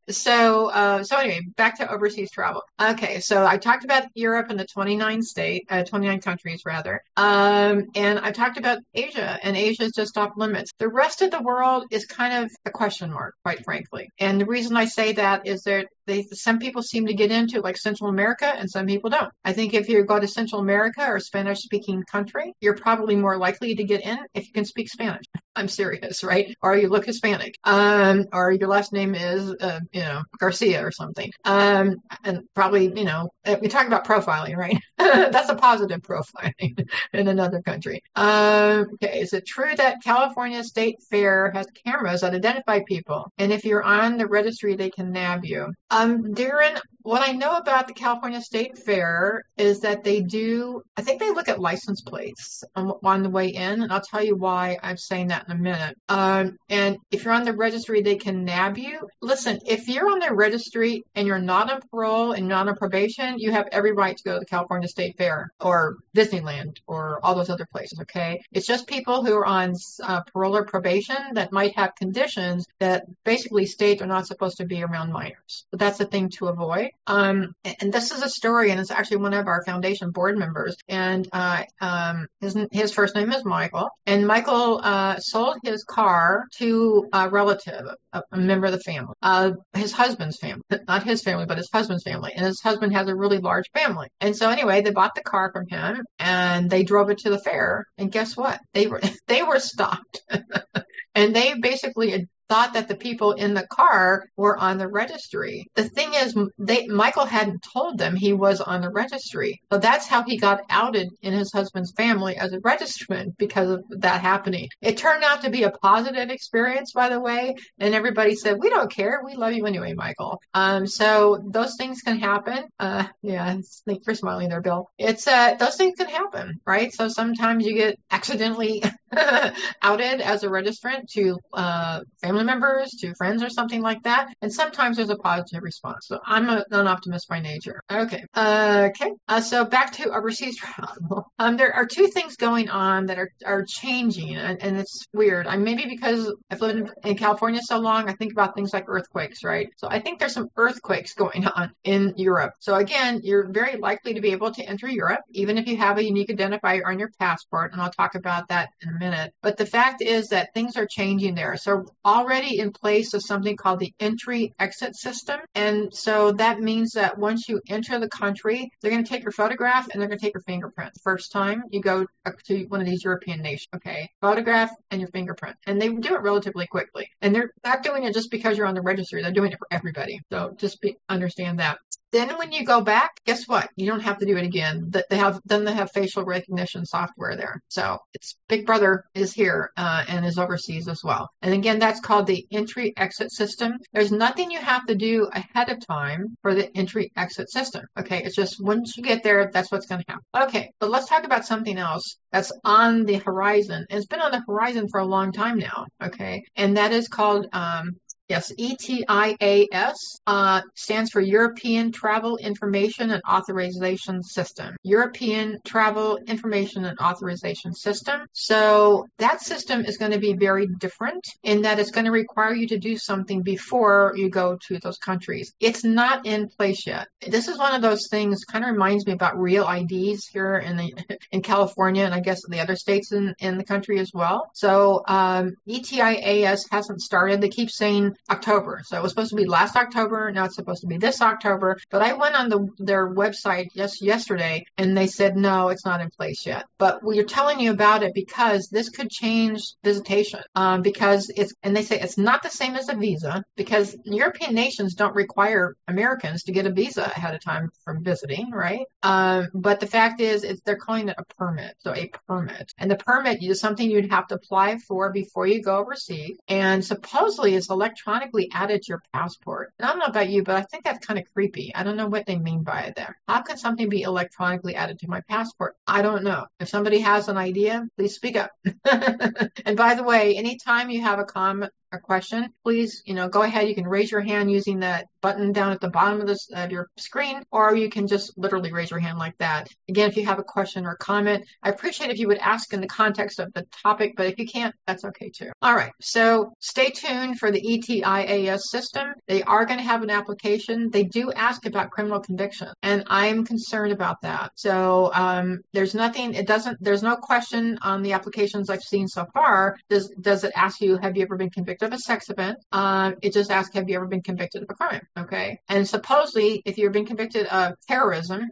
So, uh, so anyway, back to overseas travel. Okay, so I talked about Europe and the twenty-nine state, uh, twenty-nine countries rather, um, and I talked about Asia, and Asia is just off limits. The rest of the world is kind of a question mark, quite frankly. And the reason I say that is that they, some people seem to get into like Central America, and some people don't. I think if you go to Central America or a Spanish-speaking country, you're probably more likely to get in if you can speak Spanish. I'm serious, right? Or you look Hispanic, um, or your last name is, uh, you know, Garcia or something. Um, and probably, you know, we talk about profiling, right? That's a positive profiling in another country. Um, okay, is it true that California State Fair has cameras that identify people, and if you're on the registry, they can nab you? Um, Darren, what I know about the California State Fair is that they do, I think they look at license plates on, on the way in, and I'll tell you why I'm saying that in a minute. Um, and if you're on the registry, they can nab you. Listen, if you're on the registry and you're not on parole and not on probation, you have every right to go to the California State Fair or Disneyland or all those other places, okay? It's just people who are on uh, parole or probation that might have conditions that basically state they're not supposed to be around minors. But that's the thing to avoid. Um, and this is a story, and it's actually one of our foundation board members. And uh, um, his his first name is Michael. And Michael uh, sold his car to a relative, a, a member of the family, uh, his husband's family, not his family, but his husband's family. And his husband has a really large family. And so anyway, they bought the car from him, and they drove it to the fair. And guess what? They were they were stopped, and they basically thought that the people in the car were on the registry. The thing is, they Michael hadn't told them he was on the registry. So that's how he got outed in his husband's family as a registrant, because of that happening. It turned out to be a positive experience, by the way, and everybody said, we don't care. We love you anyway, Michael. Um, so those things can happen. Uh, yeah, thanks for smiling there, Bill. It's uh, those things can happen, right? So sometimes you get accidentally outed as a registrant to uh, family members, to friends or something like that. And sometimes there's a positive response. So I'm a, an optimist by nature. Okay. Uh, okay. Uh, so back to overseas travel. Um, there are two things going on that are, are changing, and, and it's weird. I maybe because I've lived in, in California so long, I think about things like earthquakes, right? So I think there's some earthquakes going on in Europe. So again, you're very likely to be able to enter Europe, even if you have a unique identifier on your passport. And I'll talk about that in a minute. But the fact is that things are changing there. So already in place is something called the entry-exit system. And so that means that once you enter the country, they're going to take your photograph and they're going to take your fingerprint. The first time you go to one of these European nations, okay? Photograph and your fingerprint. And they do it relatively quickly. And they're not doing it just because you're on the registry. They're doing it for everybody. So just be, understand that. Then when you go back, guess what? You don't have to do it again. They have then they have facial recognition software there. So it's Big Brother is here uh, and is overseas as well. And again, that's called the entry-exit system. There's nothing you have to do ahead of time for the entry-exit system. Okay, it's just once you get there, that's what's going to happen. Okay, but let's talk about something else that's on the horizon. It's been on the horizon for a long time now. Okay, and that is called um, Yes, E T I A S uh, stands for European Travel Information and Authorization System. European Travel Information and Authorization System. So that system is going to be very different in that it's going to require you to do something before you go to those countries. It's not in place yet. This is one of those things, kind of reminds me about real I Ds here in the in California, and I guess the other states in, in the country as well. So um, E T I A S hasn't started. They keep saying October. So it was supposed to be last October. Now it's supposed to be this October. But I went on the, their website just yesterday and they said, no, it's not in place yet. But we're telling you about it because this could change visitation um, because it's, and they say it's not the same as a visa because European nations don't require Americans to get a visa ahead of time from visiting, right? Um, but the fact is, it's, they're calling it a permit. So a permit. And the permit is something you'd have to apply for before you go overseas. And supposedly it's electronic added to your passport. And I don't know about you, but I think that's kind of creepy. I don't know what they mean by it there. How can something be electronically added to my passport? I don't know. If somebody has an idea, please speak up. And by the way, anytime you have a comment a question, please, you know, go ahead. You can raise your hand using that button down at the bottom of this of your screen, or you can just literally raise your hand like that. Again, if you have a question or comment, I appreciate if you would ask in the context of the topic, but if you can't, that's okay too. All right, so stay tuned for the E T I A S system. They are going to have an application. They do ask about criminal conviction, and I'm concerned about that. So um, there's nothing, it doesn't, there's no question on the applications I've seen so far. Does does it ask you, have you ever been convicted of a sex offense? Um, it just asks, have you ever been convicted of a crime? Okay. And supposedly, if you've been convicted of terrorism,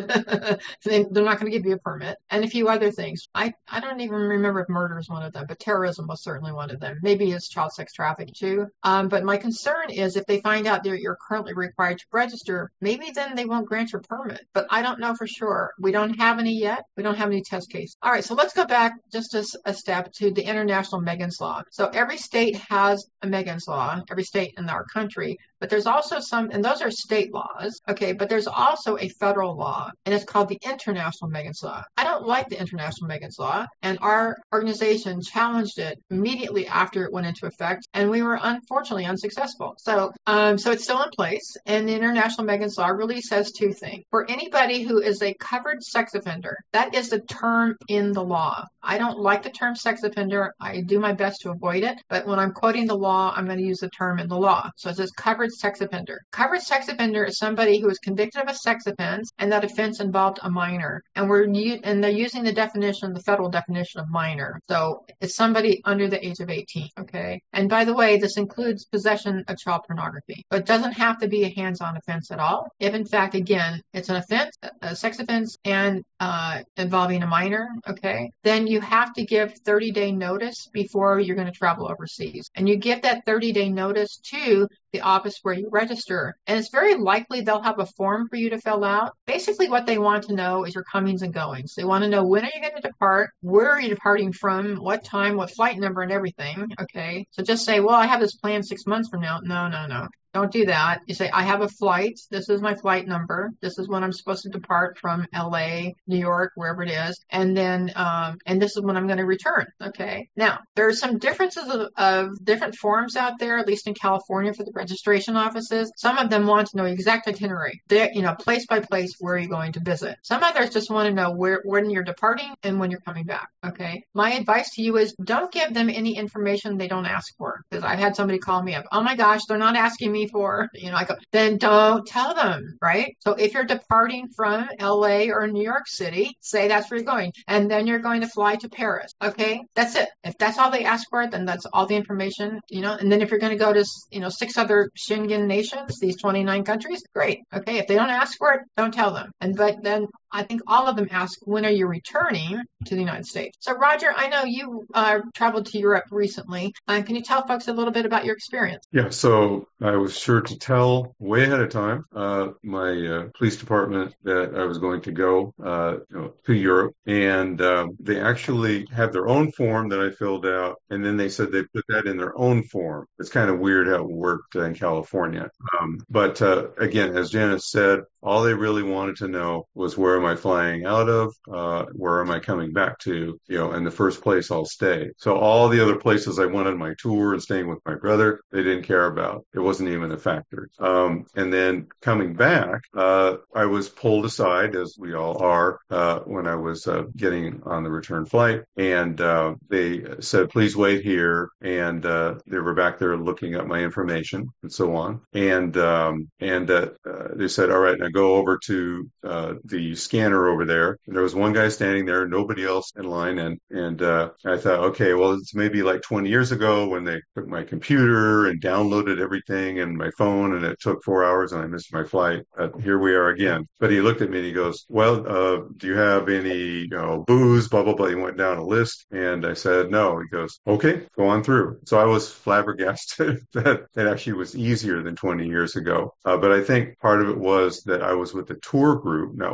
they're not going to give you a permit, and a few other things. I, I don't even remember if murder is one of them, but terrorism was certainly one of them. Maybe it's child sex trafficking too. Um, but my concern is if they find out that you're currently required to register, maybe then they won't grant your permit. But I don't know for sure. We don't have any yet. We don't have any test cases. All right, so let's go back just a, a step to the International Megan's Law. So every state has a Megan's Law, every state in our country. But there's also some, and those are state laws, okay, but there's also a federal law, and it's called the International Megan's Law. I don't like the International Megan's Law, and our organization challenged it immediately after it went into effect, and we were unfortunately unsuccessful. So, um, so it's still in place, and the International Megan's Law really says two things. For anybody who is a covered sex offender, that is the term in the law. I don't like the term sex offender. I do my best to avoid it, but when I'm quoting the law, I'm going to use the term in the law. So it says covered sex offender. Covered sex offender is somebody who is convicted of a sex offense, and that offense involved a minor. And we're and they're using the definition, the federal definition of minor. So it's somebody under the age of eighteen. Okay. And by the way, this includes possession of child pornography. But it doesn't have to be a hands-on offense at all. If in fact, again, it's an offense, a sex offense, and uh, involving a minor, okay, then you have to give thirty-day notice before you're going to travel overseas. And you give that thirty-day notice to the office where you register. And it's very likely they'll have a form for you to fill out. Basically, what they want to know is your comings and goings. They want to know, when are you going to depart? Where are you departing from? What time? What flight number and everything? Okay. So just say, well, I have this plan six months from now. No, no, no. Don't do that. You say, I have a flight. This is my flight number. This is when I'm supposed to depart from L A, New York, wherever it is. And then, um, and this is when I'm going to return. Okay. Now, there are some differences of, of different forms out there, at least in California for the registration offices. Some of them want to know exact itinerary. They're, you know, place by place, where are you going to visit? Some others just want to know where, when you're departing and when you're coming back. Okay. My advice to you is don't give them any information they don't ask for. Because I've had somebody call me up. Oh my gosh, they're not asking me for, you know, I go, then don't tell them, right? So if you're departing from L A or New York City, say that's where you're going. And then you're going to fly to Paris. Okay. That's it. If that's all they ask for, then that's all the information, you know, and then if you're going to go to, you know, six other Schengen nations, these twenty-nine countries, great. Okay. If they don't ask for it, don't tell them. And, but then I think all of them ask, when are you returning to the United States? So Roger, I know you uh, traveled to Europe recently. Uh, can you tell folks a little bit about your experience? Yeah, so I was sure to tell way ahead of time uh, my uh, police department that I was going to go uh, you know, to Europe. And uh, they actually had their own form that I filled out. And then they said they put that in their own form. It's kind of weird how it worked in California. Um, but uh, again, as Janice said, all they really wanted to know was, where am I flying out of? Uh, where am I coming back to? You know, and the first place I'll stay. So all the other places I went on my tour and staying with my brother, they didn't care about. It wasn't even a factor. Um, and then coming back, uh, I was pulled aside, as we all are, uh, when I was uh, getting on the return flight. And uh, they said, please wait here. And uh, they were back there looking up my information and so on. And um, and uh, uh, they said, all right, now go over to uh, the scanner over there. And there was one guy standing there, nobody else in line. And and uh, I thought, okay, well, it's maybe like twenty years ago when they took my computer and downloaded everything and my phone, and it took four hours and I missed my flight. Uh, here we are again. But he looked at me and he goes, well, uh, do you have any, you know, booze, blah, blah, blah. He went down a list. And I said, no. He goes, okay, go on through. So I was flabbergasted that it actually was easier than twenty years ago. Uh, but I think part of it was that I was with a tour group, not wandering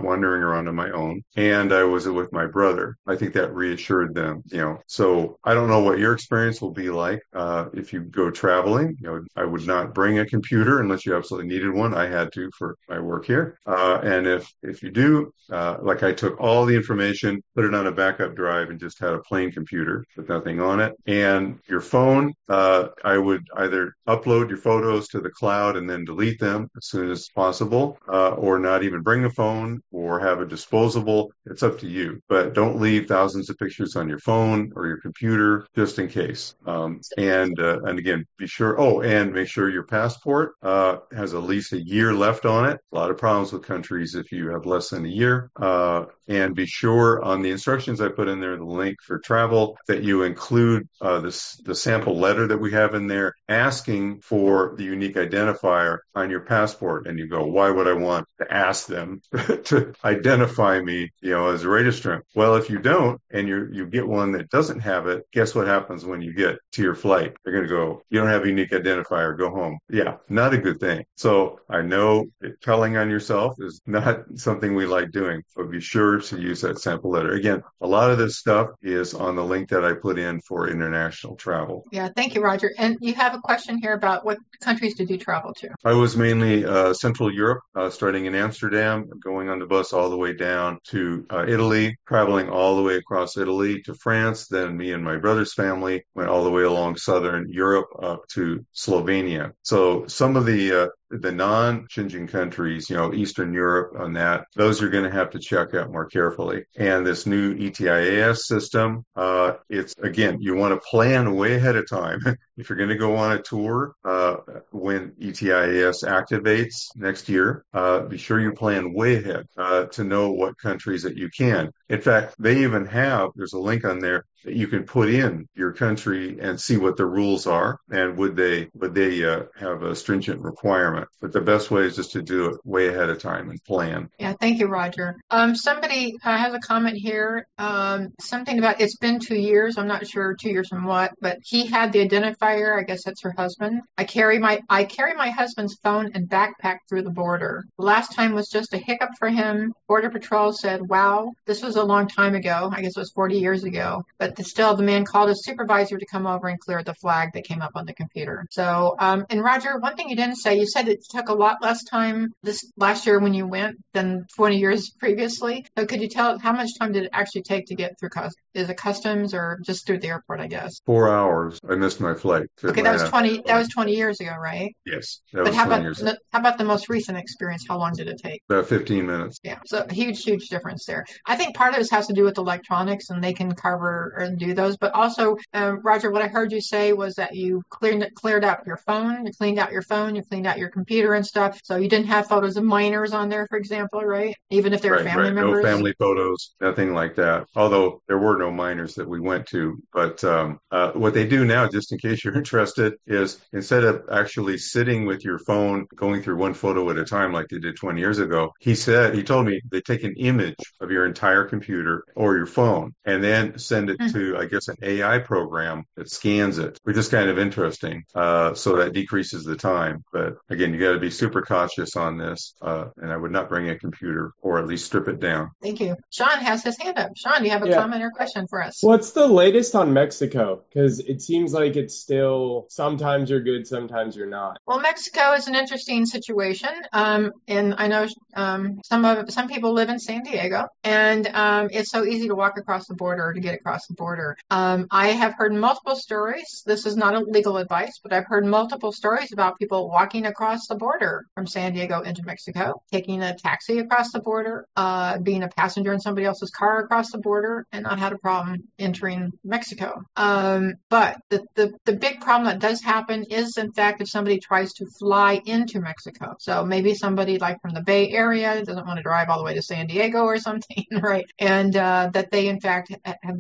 going around on my own, and I was with my brother. I think that reassured them, you know. So I don't know what your experience will be like uh, if you go traveling. You know, I would not bring a computer unless you absolutely needed one. I had to for my work here. Uh, and if if you do, uh, like I took all the information, put it on a backup drive, and just had a plain computer with nothing on it. And your phone, uh, I would either upload your photos to the cloud and then delete them as soon as possible, uh, or not even bring a phone or have a disposable. It's up to you. But don't leave thousands of pictures on your phone or your computer just in case. Um, and uh, and again, be sure. Oh, and make sure your passport uh, has at least a year left on it. A lot of problems with countries if you have less than a year. Uh, and be sure on the instructions I put in there, the link for travel, that you include uh, this the sample letter that we have in there asking for the unique identifier on your passport. And you go, why would I want to ask them to identify me, you know, as a registrant? Well, if you don't, and you you get one that doesn't have it, guess what happens when you get to your flight? They're going to go, you don't have a unique identifier, go home. Yeah, not a good thing. So I know telling on yourself is not something we like doing, but be sure to use that sample letter. Again, a lot of this stuff is on the link that I put in for international travel. Yeah, thank you, Roger. And you have a question here about what countries did you travel to? I was mainly uh, Central Europe, uh, starting in Amsterdam, going on the bus all the way down to uh, Italy, traveling all the way across Italy to France. Then me and my brother's family went all the way along Southern Europe up to Slovenia. So some of the uh, the non-Schengen countries, you know, Eastern Europe on that, those you're going to have to check out more carefully. And this new E T I A S system, uh, it's, again, you want to plan way ahead of time. If you're going to go on a tour, uh, when E T I A S activates next year, uh, be sure you plan way ahead, uh, to know what countries that you can. In fact, they even have, there's a link on there that you can put in your country and see what the rules are and would they would they uh, have a stringent requirement. But the best way is just to do it way ahead of time and plan. Yeah, thank you, Roger. Um, somebody uh, has a comment here, um, something about it's been two years. I'm not sure two years from what, but he had the identifier. I guess that's her husband. I carry my I carry my husband's phone and backpack through the border. The last time was just a hiccup for him. Border Patrol said, "Wow, this was a long time ago. I guess it was forty years ago." But the, still, the man called his supervisor to come over and clear the flag that came up on the computer. So, um, and Roger, one thing you didn't say, you said it took a lot less time this last year when you went than twenty years previously. So could you tell how much time did it actually take to get through customs? Is it customs or just through the airport, I guess? Four hours. I missed my flight. Okay, that was twenty. That was twenty years ago, right? Yes, that but was how twenty about years ago. the, how about the most recent experience? How long did it take? About fifteen minutes. Yeah, so huge, huge difference there. I think part of this has to do with electronics, and they can cover or do those. But also, um, Roger, what I heard you say was that you cleared cleared out your phone, you cleaned out your phone, you cleaned out your computer and stuff. So you didn't have photos of minors on there, for example, right? Even if they were right, family right. members. No family photos, nothing like that. Although there were no minors that we went to. But um, uh, what they do now, just in case you're interested, is instead of actually sitting with your phone, going through one photo at a time like they did twenty years ago, he said, he told me they take an image of your entire computer or your phone and then send it mm-hmm. to, I guess, an A I program that scans it, which is kind of interesting. Uh, so that decreases the time. But again, you got to be super cautious on this. Uh, and I would not bring a computer or at least strip it down. Thank you. Sean has his hand up. Sean, do you have a yeah. comment or question for us? What's the latest on Mexico? Because it seems like it's still, sometimes you're good, sometimes you're not. Well, Mexico is an interesting situation. Um, and I know um, some of some people live in San Diego, and um, it's so easy to walk across the border, to get across the border. Um, I have heard multiple stories. This is not a legal advice, but I've heard multiple stories about people walking across the border from San Diego into Mexico, taking a taxi across the border, uh, being a passenger in somebody else's car across the border, and not had a problem entering Mexico. Um, but the, the, the big problem that does happen is, in fact, if somebody tries to fly into Mexico. So maybe somebody like from the Bay Area doesn't want to drive all the way to San Diego or something, right? And uh, that they, in fact, have been stopped.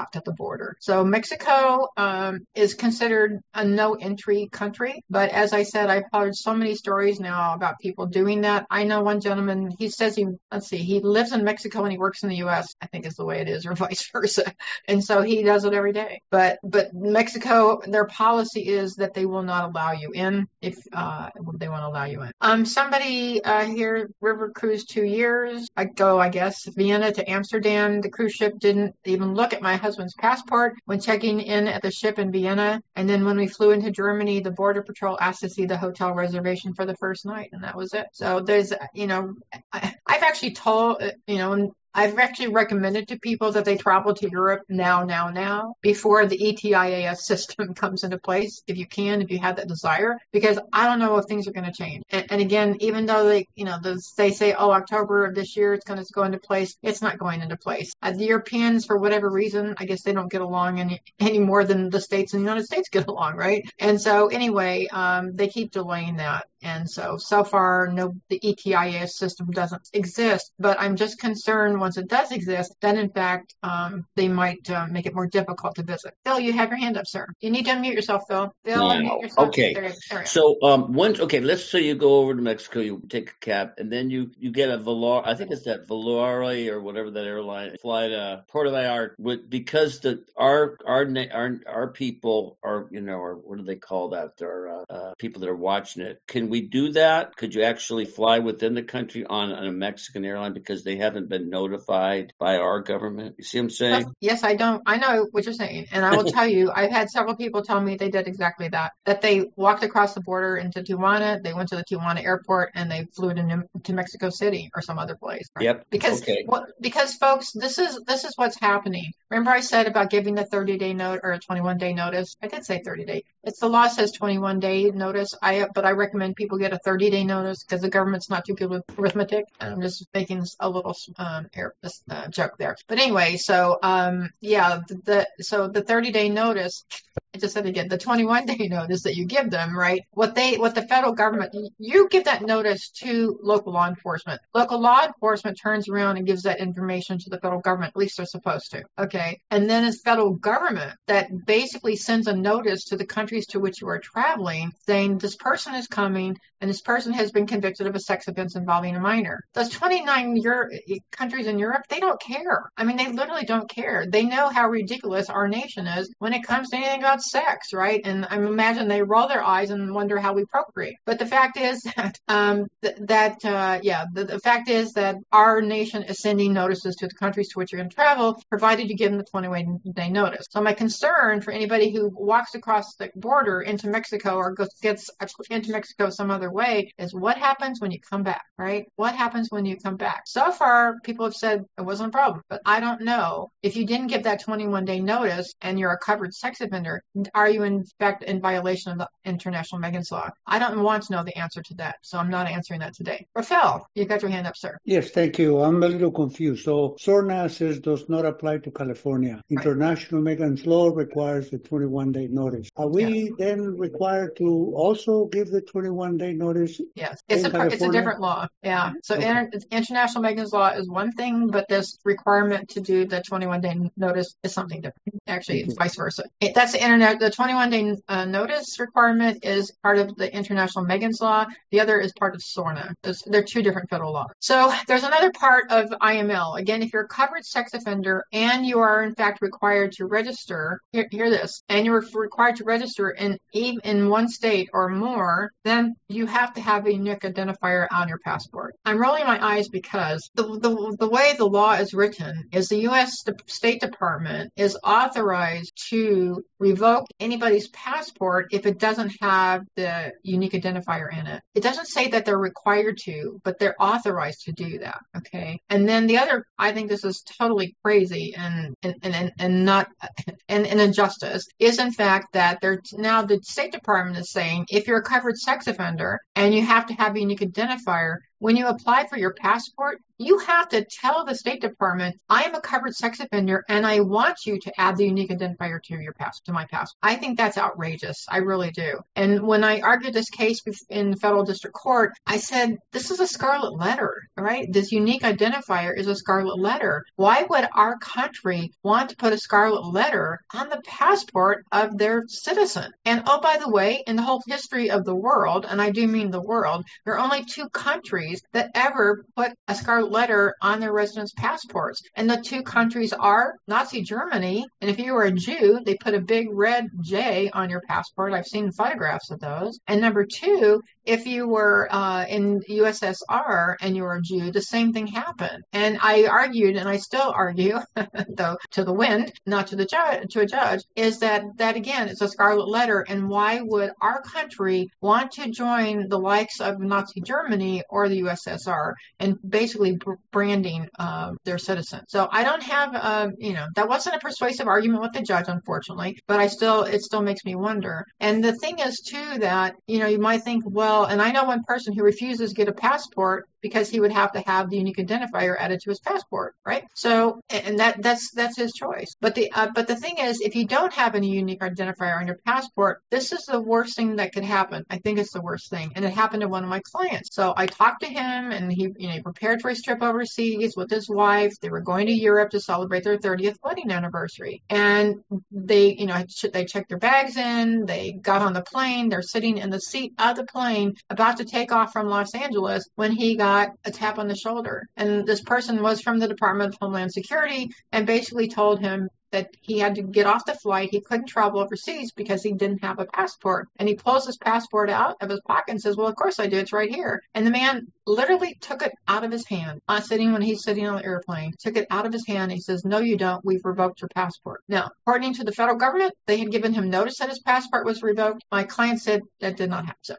blocked at the border. So Mexico um, is considered a no-entry country. But as I said, I've heard so many stories now about people doing that. I know one gentleman, he says he, let's see, he lives in Mexico and he works in the U S, I think is the way it is, or vice versa. And so he does it every day. But but Mexico, their policy is that they will not allow you in if uh, they want to allow you in. Um, somebody uh, here, river cruise two years ago, I guess, Vienna to Amsterdam. The cruise ship didn't even look at my husband's passport when checking in at the ship in Vienna. And then when we flew into Germany, the Border Patrol asked to see the hotel reservation for the first night, and that was it. So there's, you know, I, I've actually told, you know, I've actually recommended to people that they travel to Europe now, now, now, before the E T I A S system comes into place, if you can, if you have that desire, because I don't know if things are going to change. And, and again, even though they, you know, they say, oh, October of this year, it's going to go into place, it's not going into place. Uh, the Europeans, for whatever reason, I guess they don't get along any, any more than the States and the United States get along, right? And so anyway, um, they keep delaying that. And so, so far, no, the E T I A S system doesn't exist, but I'm just concerned once it does exist, then in fact, um, they might uh, make it more difficult to visit. Phil, you have your hand up, sir. You need to unmute yourself, Phil. Phil, Wow. unmute yourself. Okay. There, there So, um, once, okay, let's say you go over to Mexico, you take a cab, and then you, you get a Velar, I think it's that Valore or whatever that airline, fly to Puerto Vallarta, with, because the, our, our, our, our people are, you know, or what do they call that? They're, uh, uh, people that are watching it. Can we do that? Could you actually fly within the country on, on a Mexican airline because they haven't been notified by our government? You see what I'm saying? Yes, I don't. I know what you're saying. And I will tell you, I've had several people tell me they did exactly that, that they walked across the border into Tijuana, they went to the Tijuana airport, and they flew to, New, to Mexico City or some other place. Right? Yep. Because, okay. what, because folks, this is this is what's happening. Remember I said about giving the thirty-day note or a twenty-one day notice? I did say thirty day. It's the law says twenty-one day notice. I but I recommend people get a thirty day notice because the government's not too good with arithmetic. I'm just making a little um, air, uh, joke there. But anyway, so um, yeah, the, the so the thirty day notice. I just said again, the twenty-one day notice that you give them, right? What they, what the federal government, you give that notice to local law enforcement. Local law enforcement turns around and gives that information to the federal government. At least they're supposed to. Okay. And then it's federal government that basically sends a notice to the countries to which you are traveling saying this person is coming and this person has been convicted of a sex offense involving a minor. Those twenty-nine Euro- countries in Europe, they don't care. I mean, they literally don't care. They know how ridiculous our nation is when it comes to anything about sex, right? And I imagine they roll their eyes and wonder how we procreate. But the fact is that, um, th- that uh, yeah, the, the fact is that our nation is sending notices to the countries to which you're going to travel, provided you give them the twenty-one day notice. So my concern for anybody who walks across the border into Mexico or goes, gets into Mexico some other way is what happens when you come back, right? What happens when you come back? So far, people have said it wasn't a problem, but I don't know. If you didn't give that twenty-one day notice and you're a covered sex offender, are you in fact in violation of the International Megan's Law? I don't want to know the answer to that, so I'm not answering that today. Rafael, you got your hand up, sir. Yes, thank you. I'm a little confused. So SORNA says does not apply to California. Right. International Megan's Law requires the twenty-one day notice. Are we yeah. then required to also give the twenty-one day notice? Yes, it's a it's a different law. Yeah. So okay. inter, International Megan's Law is one thing, but this requirement to do the twenty-one day notice is something different. Actually, it's vice versa. It, that's the internet. The twenty-one day uh, notice requirement is part of the International Megan's Law. The other is part of SORNA. There's, they're two different federal laws. So there's another part of I M L. Again, if you're a covered sex offender and you are in fact required to register, hear, hear this, and you're required to register in in one state or more, then you have to have a unique identifier on your passport. I'm rolling my eyes because the the, the way the law is written is the U S State Department is authorized to revoke anybody's passport if it doesn't have the unique identifier in it. It doesn't say that they're required to, but they're authorized to do that. Okay. And then the other, I think this is totally crazy and and and, and not and an injustice is in fact that they're now the State Department is saying if you're a covered sex offender and you have to have a unique identifier, when you apply for your passport, you have to tell the State Department, I am a covered sex offender and I want you to add the unique identifier to your pass to my passport. I think that's outrageous. I really do. And when I argued this case in the federal district court, I said, this is a scarlet letter, right? This unique identifier is a scarlet letter. Why would our country want to put a scarlet letter on the passport of their citizen? And oh, by the way, in the whole history of the world, and I do mean the world, there are only two countries that ever put a scarlet letter on their residents' passports. And the two countries are Nazi Germany, and if you were a Jew, they put a big red J on your passport. I've seen photographs of those. And number two, if you were uh, in U S S R and you were a Jew, the same thing happened. And I argued, and I still argue, though to the wind, not to the judge, to a judge, is that that again is a scarlet letter. And why would our country want to join the likes of Nazi Germany or the U S S R and basically branding uh, their citizens? So I don't have, uh, you know, that wasn't a persuasive argument with the judge, unfortunately, but I still, it still makes me wonder. And the thing is too that, you know, you might think, well, and I know one person who refuses to get a passport because he would have to have the unique identifier added to his passport, right? So, and that that's that's his choice. But the uh, but the thing is, if you don't have any unique identifier on your passport, this is the worst thing that could happen. I think it's the worst thing, and it happened to one of my clients. So I talked to him, and he, you know, he prepared for his trip overseas with his wife. They were going to Europe to celebrate their thirtieth wedding anniversary, and they, you know, they checked their bags in. They got on the plane. They're sitting in the seat of the plane, about to take off from Los Angeles, when he got a tap on the shoulder. And this person was from the Department of Homeland Security and basically told him that he had to get off the flight. He couldn't travel overseas because he didn't have a passport. And he pulls his passport out of his pocket and says, well, of course I do. It's right here. And the man literally took it out of his hand, uh, sitting when he's sitting on the airplane, took it out of his hand. He says, no, you don't. We've revoked your passport. Now, according to the federal government, they had given him notice that his passport was revoked. My client said that did not happen. So,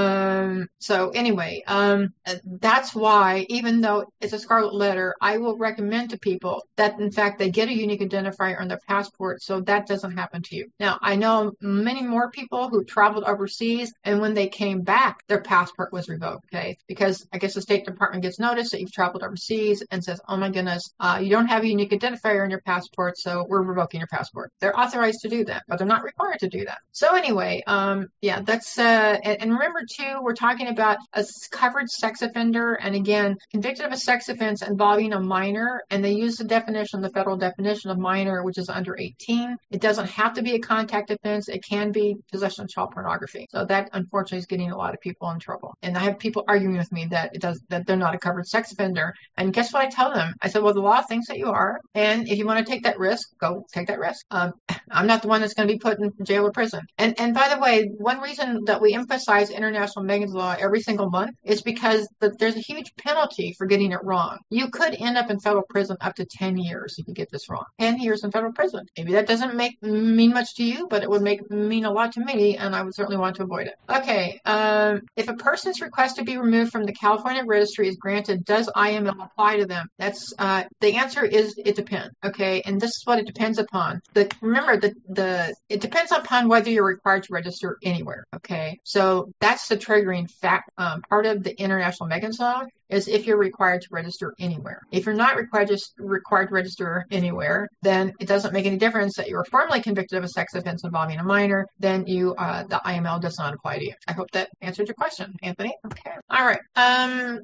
um, so anyway, um, that's why, even though it's a scarlet letter, I will recommend to people that, in fact, they get a unique identifier on their passport so that doesn't happen to you. Now, I know many more people who traveled overseas, and when they came back, their passport was revoked, okay? Because I guess the State Department gets notice that you've traveled overseas and says, oh my goodness, uh, you don't have a unique identifier on your passport, so we're revoking your passport. They're authorized to do that, but they're not required to do that. So anyway, um, yeah, that's, uh, and, and remember too, we're talking about a covered sex offender, and again, convicted of a sex offense involving a minor, and they use the definition, the federal definition of minor, which is under eighteen. It doesn't have to be a contact offense. It can be possession of child pornography. So that, unfortunately, is getting a lot of people in trouble. And I have people arguing with me that it does, that they're not a covered sex offender. And guess what I tell them? I said, well, the law thinks that you are. And if you want to take that risk, go take that risk. Um, I'm not the one that's going to be put in jail or prison. And, and by the way, one reason that we emphasize international Megan's Law every single month is because the, there's a huge penalty for getting it wrong. You could end up in federal prison up to ten years if you get this wrong. ten years in federal prison. Maybe that doesn't make mean much to you, but it would make mean a lot to me, and I would certainly want to avoid it. Okay, um, if a person's request to be removed from the California registry is granted, does I M L apply to them? That's uh, the answer is it depends. Okay, and this is what it depends upon. The remember the the it depends upon whether you're required to register anywhere. Okay, so that's the triggering fact um, part of the international Megan's Law. Is if you're required to register anywhere. If you're not required to, required to register anywhere, then it doesn't make any difference that you were formerly convicted of a sex offense involving a minor, then you, uh, the I M L does not apply to you. I hope that answered your question, Anthony. Okay. All right. Um,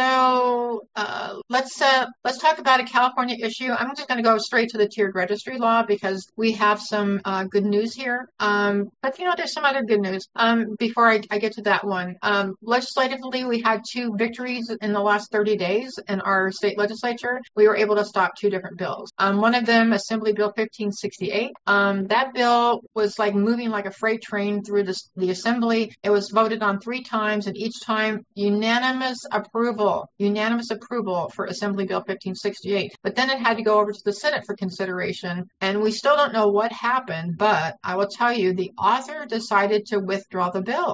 so, uh, let's, uh, let's talk about a California issue. I'm just going to go straight to the tiered registry law because we have some, uh, good news here. Um, but you know, there's some other good news. Um, before I, I get to that one, um, legislatively, we had two victories in the last thirty days in our state legislature. We were able to stop two different bills. Um, one of them, Assembly Bill fifteen sixty-eight. Um, that bill was like moving like a freight train through the, the assembly. It was voted on three times, and each time unanimous approval, unanimous approval for Assembly Bill fifteen sixty-eight. But then it had to go over to the Senate for consideration, and we still don't know what happened, but I will tell you, the author decided to withdraw the bill.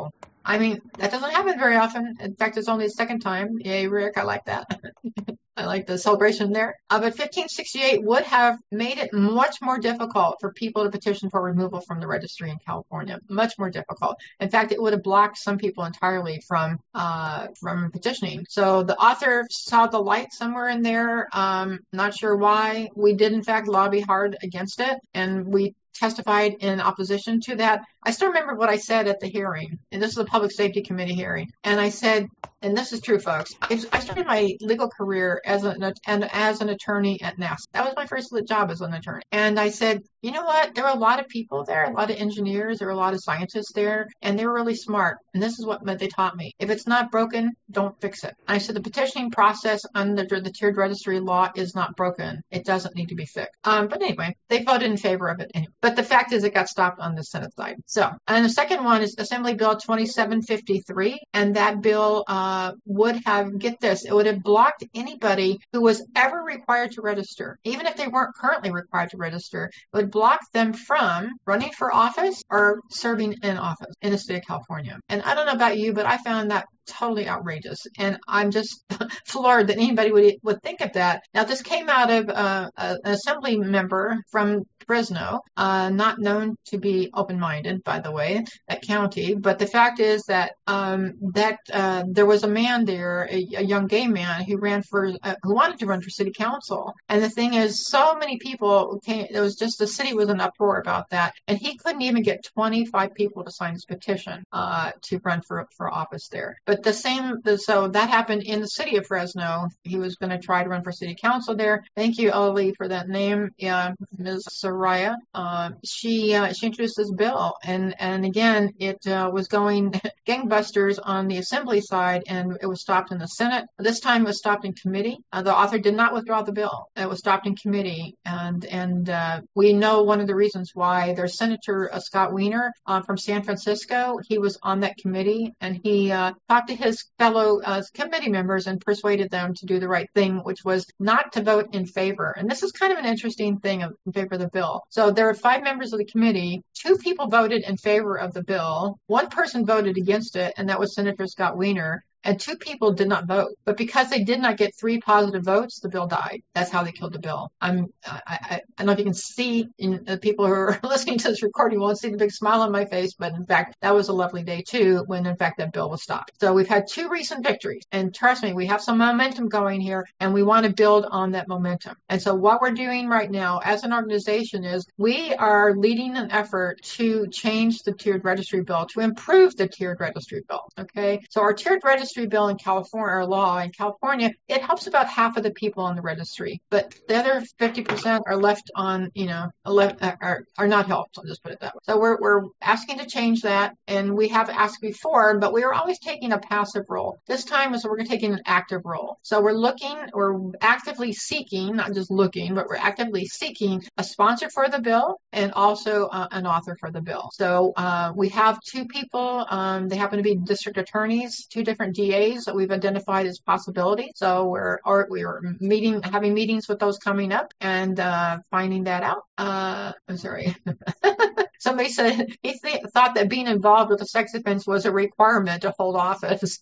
I mean, that doesn't happen very often. In fact, it's only the second time. Yay, Rick, I like that. I like the celebration there. Uh, but fifteen sixty-eight would have made it much more difficult for people to petition for removal from the registry in California. Much more difficult. In fact, it would have blocked some people entirely from uh, from petitioning. So the author saw the light somewhere in there. Um, not sure why. We did, in fact, lobby hard against it, and we testified in opposition to that. I still remember what I said at the hearing, and this is a public safety committee hearing, and I said, and this is true, folks, I started my legal career as an, and as an attorney at NASA. That was my first job as an attorney. And I said, you know what? There were a lot of people there, a lot of engineers, there were a lot of scientists there, and they were really smart. And this is what they taught me. If it's not broken, don't fix it. And I said the petitioning process under the tiered registry law is not broken. It doesn't need to be fixed. Um, but anyway, they voted in favor of it anyway. But the fact is it got stopped on the Senate side. So, and the second one is Assembly Bill twenty-seven fifty-three, and that bill uh, would have, get this, it would have blocked anybody who was ever required to register. Even if they weren't currently required to register, it would block them from running for office or serving in office in the state of California. And I don't know about you, but I found that totally outrageous. And I'm just floored that anybody would would think of that. Now, this came out of uh, an assembly member from Fresno, uh, not known to be open-minded, by the way, that county. But the fact is that um, that uh, there was a man there, a, a young gay man, who ran for, uh, who wanted to run for city council. And the thing is, so many people came. It was just the city was in uproar about that, and he couldn't even get twenty-five people to sign his petition uh, to run for for office there. But the same, so that happened in the city of Fresno. He was going to try to run for city council there. Thank you, Oli, for that name, yeah, Miz Soraya. Uh, she uh, she introduced this bill, and and again, it uh, was going gangbusters on the assembly side, and it was stopped in the Senate. This time, it was stopped in committee. Uh, the author did not withdraw the bill. It was stopped in committee, and and uh, we know one of the reasons why. There's Senator uh, Scott Wiener uh, from San Francisco. He was on that committee, and he uh, talked to his fellow uh, committee members and persuaded them to do the right thing, which was not to vote in favor. And this is kind of an interesting thing of, in favor of the bill. So there are five members of the committee. Two people voted in favor of the bill. One person voted against it, and that was Senator Scott Wiener. And two people did not vote. But because they did not get three positive votes, the bill died. That's how they killed the bill. I'm, I, I, I don't know if you can see, in the people who are listening to this recording won't see the big smile on my face, but in fact, that was a lovely day too, when in fact that bill was stopped. So we've had two recent victories. And trust me, we have some momentum going here, and we want to build on that momentum. And so what we're doing right now as an organization is we are leading an effort to change the tiered registry bill, to improve the tiered registry bill. Okay. So our tiered registry bill in California, or law in California, it helps about half of the people on the registry, but the other fifty percent are left on, you know, left, are, are not helped. I'll just put it that way. So we're, we're asking to change that, and we have asked before, but we were always taking a passive role. This time is we're taking an active role. So we're looking, we're actively seeking, not just looking, but we're actively seeking a sponsor for the bill and also uh, an author for the bill. So uh, we have two people, um, they happen to be district attorneys, two different D As that we've identified as possibilities. So we're or we're meeting, having meetings with those coming up and uh, finding that out. Uh, I'm sorry. Somebody said he th- thought that being involved with a sex offense was a requirement to hold office.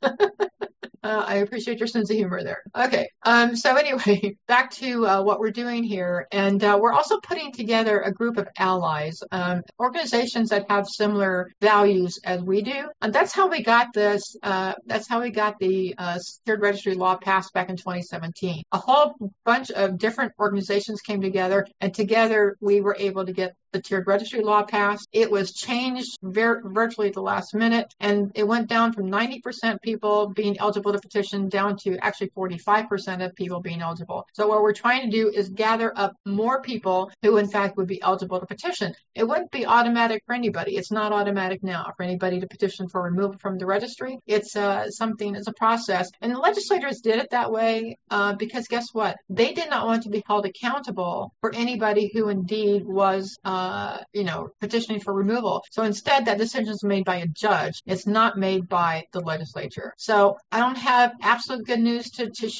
Uh, I appreciate your sense of humor there. Okay. Um, so anyway, back to uh, what we're doing here. And uh, we're also putting together a group of allies, um, organizations that have similar values as we do. And that's how we got this. Uh, that's how we got the uh, tiered registry law passed back in twenty seventeen. A whole bunch of different organizations came together, and together we were able to get the tiered registry law passed. It was changed vir- virtually at the last minute, and it went down from ninety percent people being eligible to petition down to actually forty-five percent of people being eligible. So what we're trying to do is gather up more people who in fact would be eligible to petition. It wouldn't be automatic for anybody. It's not automatic now for anybody to petition for removal from the registry. It's uh, something, it's a process. And the legislators did it that way uh, because guess what? They did not want to be held accountable for anybody who indeed was uh, Uh, you know, petitioning for removal. So instead, that decision is made by a judge. It's not made by the legislature. So I don't have absolute good news to, to share with you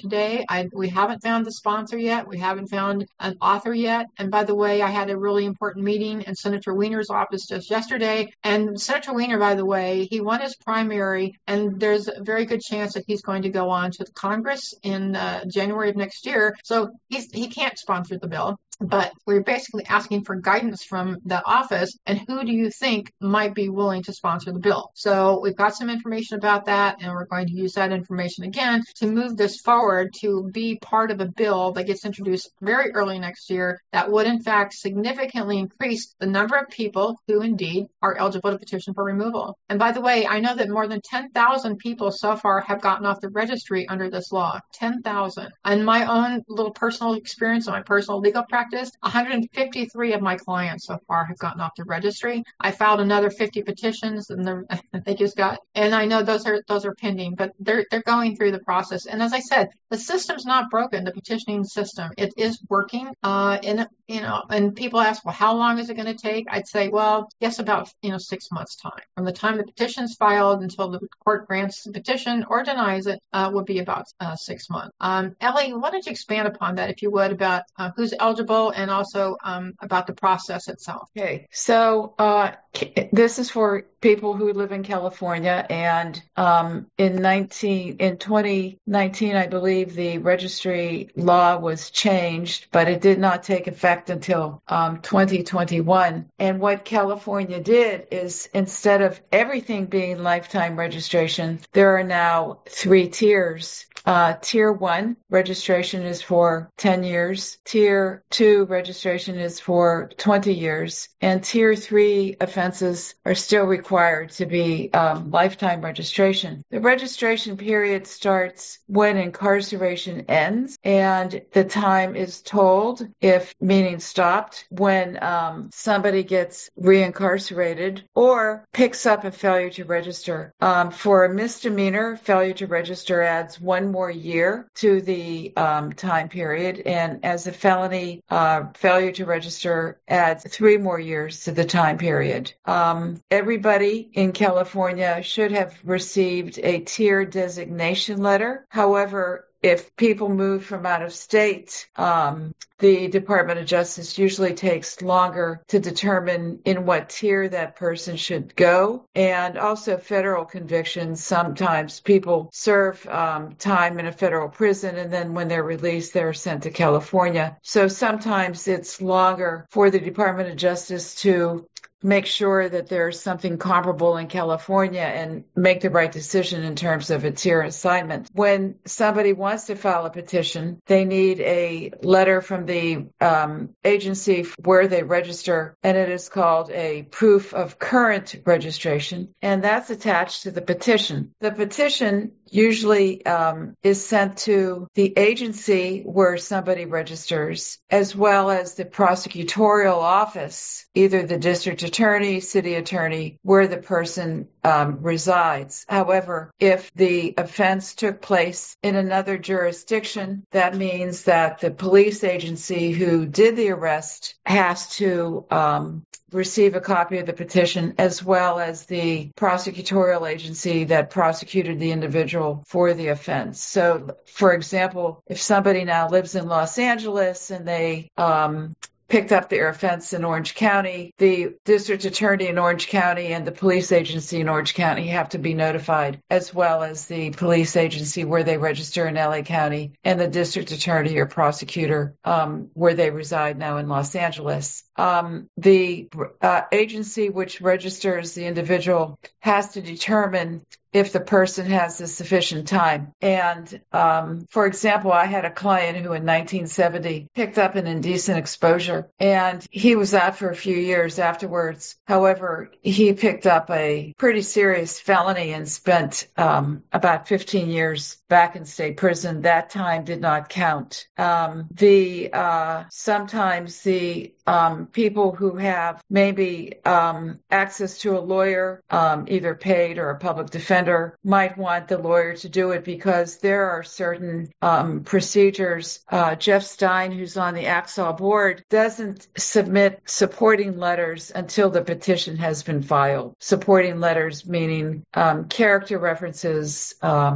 today. I, we haven't found the sponsor yet. We haven't found an author yet. And by the way, I had a really important meeting in Senator Wiener's office just yesterday. And Senator Wiener, by the way, he won his primary, and there's a very good chance that he's going to go on to Congress in uh, January of next year. So he's, he can't sponsor the bill. But we're basically asking for guidance from the office, and who do you think might be willing to sponsor the bill? So we've got some information about that, and we're going to use that information again to move this forward to be part of a bill that gets introduced very early next year that would in fact significantly increase the number of people who indeed are eligible to petition for removal. And by the way, I know that more than ten thousand people so far have gotten off the registry under this law. ten thousand. And my own little personal experience, my personal legal practice, one hundred fifty-three of my clients so far have gotten off the registry. I filed another fifty petitions, and they just got, and I know those are those are pending, but they're they're going through the process. And as I said, the system's not broken. The petitioning system, it is working. Uh, and you know, and people ask, well, how long is it going to take? I'd say, well, yes, about you know six months time from the time the petition's filed until the court grants the petition or denies it uh, would be about uh, six months. Um, Ellie, why don't you expand upon that, if you would, about uh, who's eligible, and also um, about the process itself. Okay, so uh, this is for people who live in California, and um, in nineteen in twenty nineteen, I believe the registry law was changed, but it did not take effect until um, twenty twenty-one. And what California did is, instead of everything being lifetime registration, there are now three tiers. Uh, tier one registration is for ten years. Tier two registration is for twenty years. And tier three offenses are still required to be um, lifetime registration. The registration period starts when incarceration ends, and the time is told, if meaning stopped, when um, somebody gets reincarcerated or picks up a failure to register. Um, for a misdemeanor, failure to register adds one more year to the um, time period, and as a felony, uh, failure to register adds three more years to the time period. Um, everybody in California should have received a tier designation letter. However, if people move from out of state, um, the Department of Justice usually takes longer to determine in what tier that person should go. And also federal convictions, sometimes people serve um, time in a federal prison, and then when they're released, they're sent to California. So sometimes it's longer for the Department of Justice to make sure that there's something comparable in California and make the right decision in terms of a tier assignment. When somebody wants to file a petition, they need a letter from the um, agency where they register, and it is called a proof of current registration, and that's attached to the petition. The petition usually um, is sent to the agency where somebody registers, as well as the prosecutorial office, either the district attorney, city attorney, where the person um, resides. However, if the offense took place in another jurisdiction, that means that the police agency who did the arrest has to um, receive a copy of the petition, as well as the prosecutorial agency that prosecuted the individual for the offense. So, for example, if somebody now lives in Los Angeles and they um, picked up their offense in Orange County, the district attorney in Orange County and the police agency in Orange County have to be notified, as well as the police agency where they register in L A County and the district attorney or prosecutor um, where they reside now in Los Angeles. Um, the uh, agency which registers the individual has to determine if the person has the sufficient time. And, um, for example, I had a client who in nineteen seventy picked up an indecent exposure, and he was out for a few years afterwards. However, he picked up a pretty serious felony and spent um, about fifteen years back in state prison. That time did not count. Um, the uh, sometimes the um, people who have maybe um, access to a lawyer, um, either paid or a public defender, might want the lawyer to do it because there are certain um, procedures. Uh, Jeff Stein, who's on the Axel board, doesn't submit supporting letters until the petition has been filed. Supporting letters meaning um, character references, um,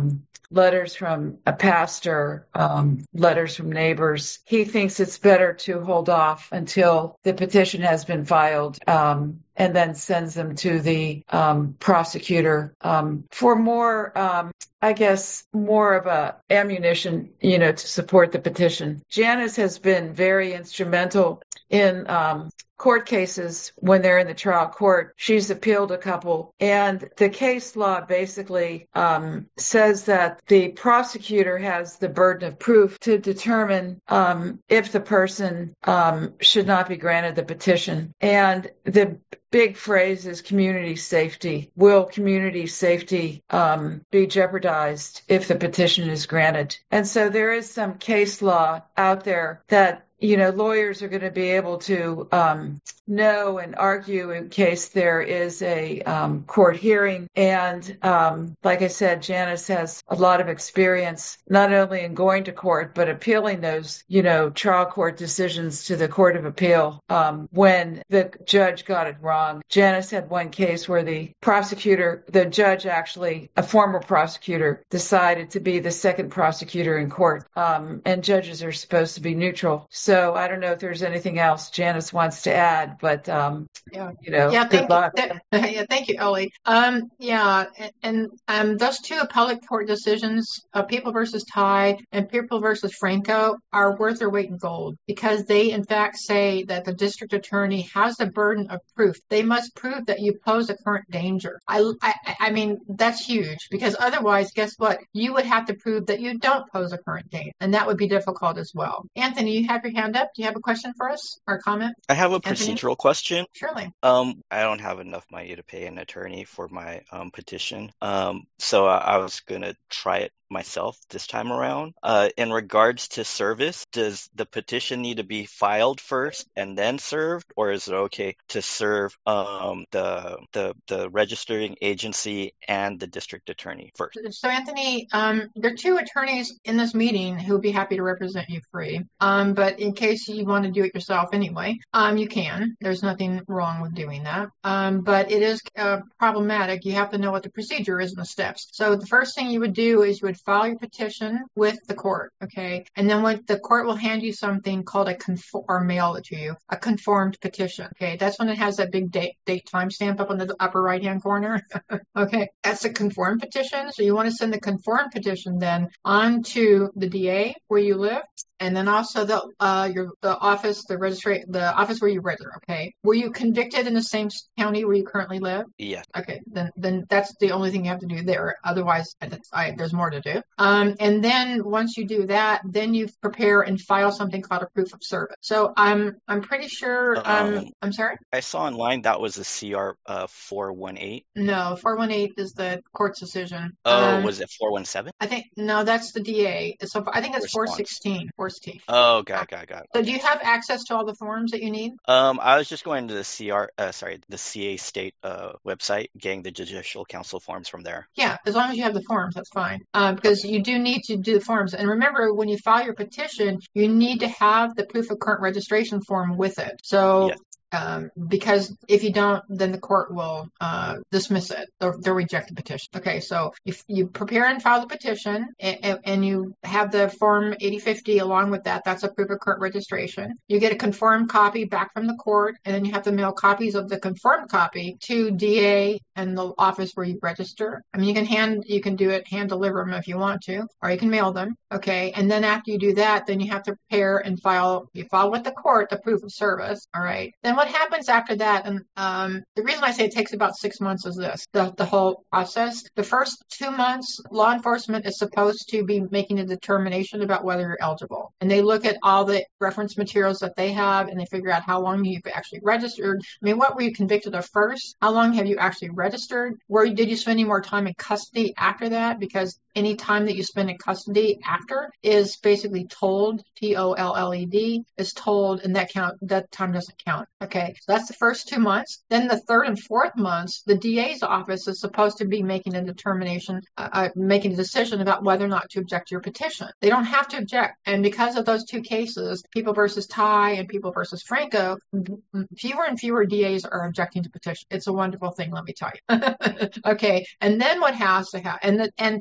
letters from a pastor, um, letters from neighbors. He thinks it's better to hold off until the petition has been filed, um, and then sends them to the um, prosecutor um, for more, um, I guess, more of a ammunition, you know, to support the petition. Janice has been very instrumental in um, court cases when they're in the trial court. She's appealed a couple, and the case law basically um, says that the prosecutor has the burden of proof to determine um, if the person um, should not be granted the petition. And the big phrase is community safety. Will community safety um, be jeopardized if the petition is granted? And so there is some case law out there that, you know, lawyers are going to be able to um, know and argue in case there is a um, court hearing. And um, like I said, Janice has a lot of experience, not only in going to court, but appealing those, you know, trial court decisions to the Court of Appeal um, when the judge got it wrong. Janice had one case where the prosecutor, the judge actually, a former prosecutor, decided to be the second prosecutor in court. Um, and judges are supposed to be neutral. So I don't know if there's anything else Janice wants to add, but, um, Yeah. you know, Yeah, good thank luck. you. Th- Yeah, thank you, Ellie. Um, yeah, and, and um, those two appellate court decisions, uh, People versus Ty and People versus Franco, are worth their weight in gold because they, in fact, say that the district attorney has the burden of proof. They must prove that you pose a current danger. I, I, I mean, that's huge because otherwise, guess what? You would have to prove that you don't pose a current danger, and that would be difficult as well. Anthony, you have your hand up. Do you have a question for us or comment? I have a Anthony? procedural question. Surely. Um, I don't have enough money to pay an attorney for my um, petition, um, so I, I was gonna try it myself this time around. Uh, in regards to service, does the petition need to be filed first and then served, or is it okay to serve um, the the the registering agency and the district attorney first? So, Anthony, um, there are two attorneys in this meeting who would be happy to represent you free. Um, but in case you want to do it yourself anyway, um, you can. There's nothing wrong with doing that. Um, but it is uh, problematic. You have to know what the procedure is and the steps. So the first thing you would do is you would file your petition with the court, okay? And then what the court will hand you something called a conform, or mail it to you, a conformed petition, okay? That's when it has that big date, date timestamp up in the upper right-hand corner, okay? That's a conformed petition. So you want to send the conformed petition then on to the D A where you live. And then also the uh your the office, the registry, the office where you register. Okay, were you convicted in the same county where you currently live? Yes. Okay, then then that's the only thing you have to do there. Otherwise, I, there's more to do. Um, and then once you do that, then you prepare and file something called a proof of service. So I'm I'm pretty sure. Um, Um, I'm sorry. I saw online that was a C R uh, four one eight. No, four one eight is the court's decision. Oh, Um, was it four one seven? I think no, that's the D A. So I think that's four Response. sixteen. four sixteen. Oh, got got got. So do you have access to all the forms that you need? Um, I was just going to the C R, uh, sorry, the C A state uh website, getting the judicial council forms from there. Yeah, as long as you have the forms, that's fine. Um, because you do need to do the forms. And remember, when you file your petition, you need to have the proof of current registration form with it. So Yes. um, because if you don't, then the court will uh, dismiss it. They'll, they'll reject the petition. Okay, so if you prepare and file the petition and, and you have the form eighty fifty along with that, that's a proof of current registration. You get a conformed copy back from the court, and then you have to mail copies of the conformed copy to D A and the office where you register. I mean, you can hand, you can do it, hand deliver them if you want to, or you can mail them. Okay, and then after you do that, then you have to prepare and file, you file with the court the proof of service. All right, then what happens after that, and um, the reason I say it takes about six months is this, the, the whole process. The first two months, law enforcement is supposed to be making a determination about whether you're eligible. And they look at all the reference materials that they have, and they figure out how long you've actually registered. I mean, what were you convicted of first? How long have you actually registered? Where did you spend any more time in custody after that? Because any time that you spend in custody after is basically told, T O L L E D, is told, and that count, that time doesn't count. Okay, so that's the first two months. Then the third and fourth months, the D A's office is supposed to be making a determination, uh, uh, making a decision about whether or not to object to your petition. They don't have to object. And because of those two cases, People versus Ty and People versus Franco, fewer and fewer D A's are objecting to petition. It's a wonderful thing, let me tell you. Okay, and then what has to happen? And the, and the thing is,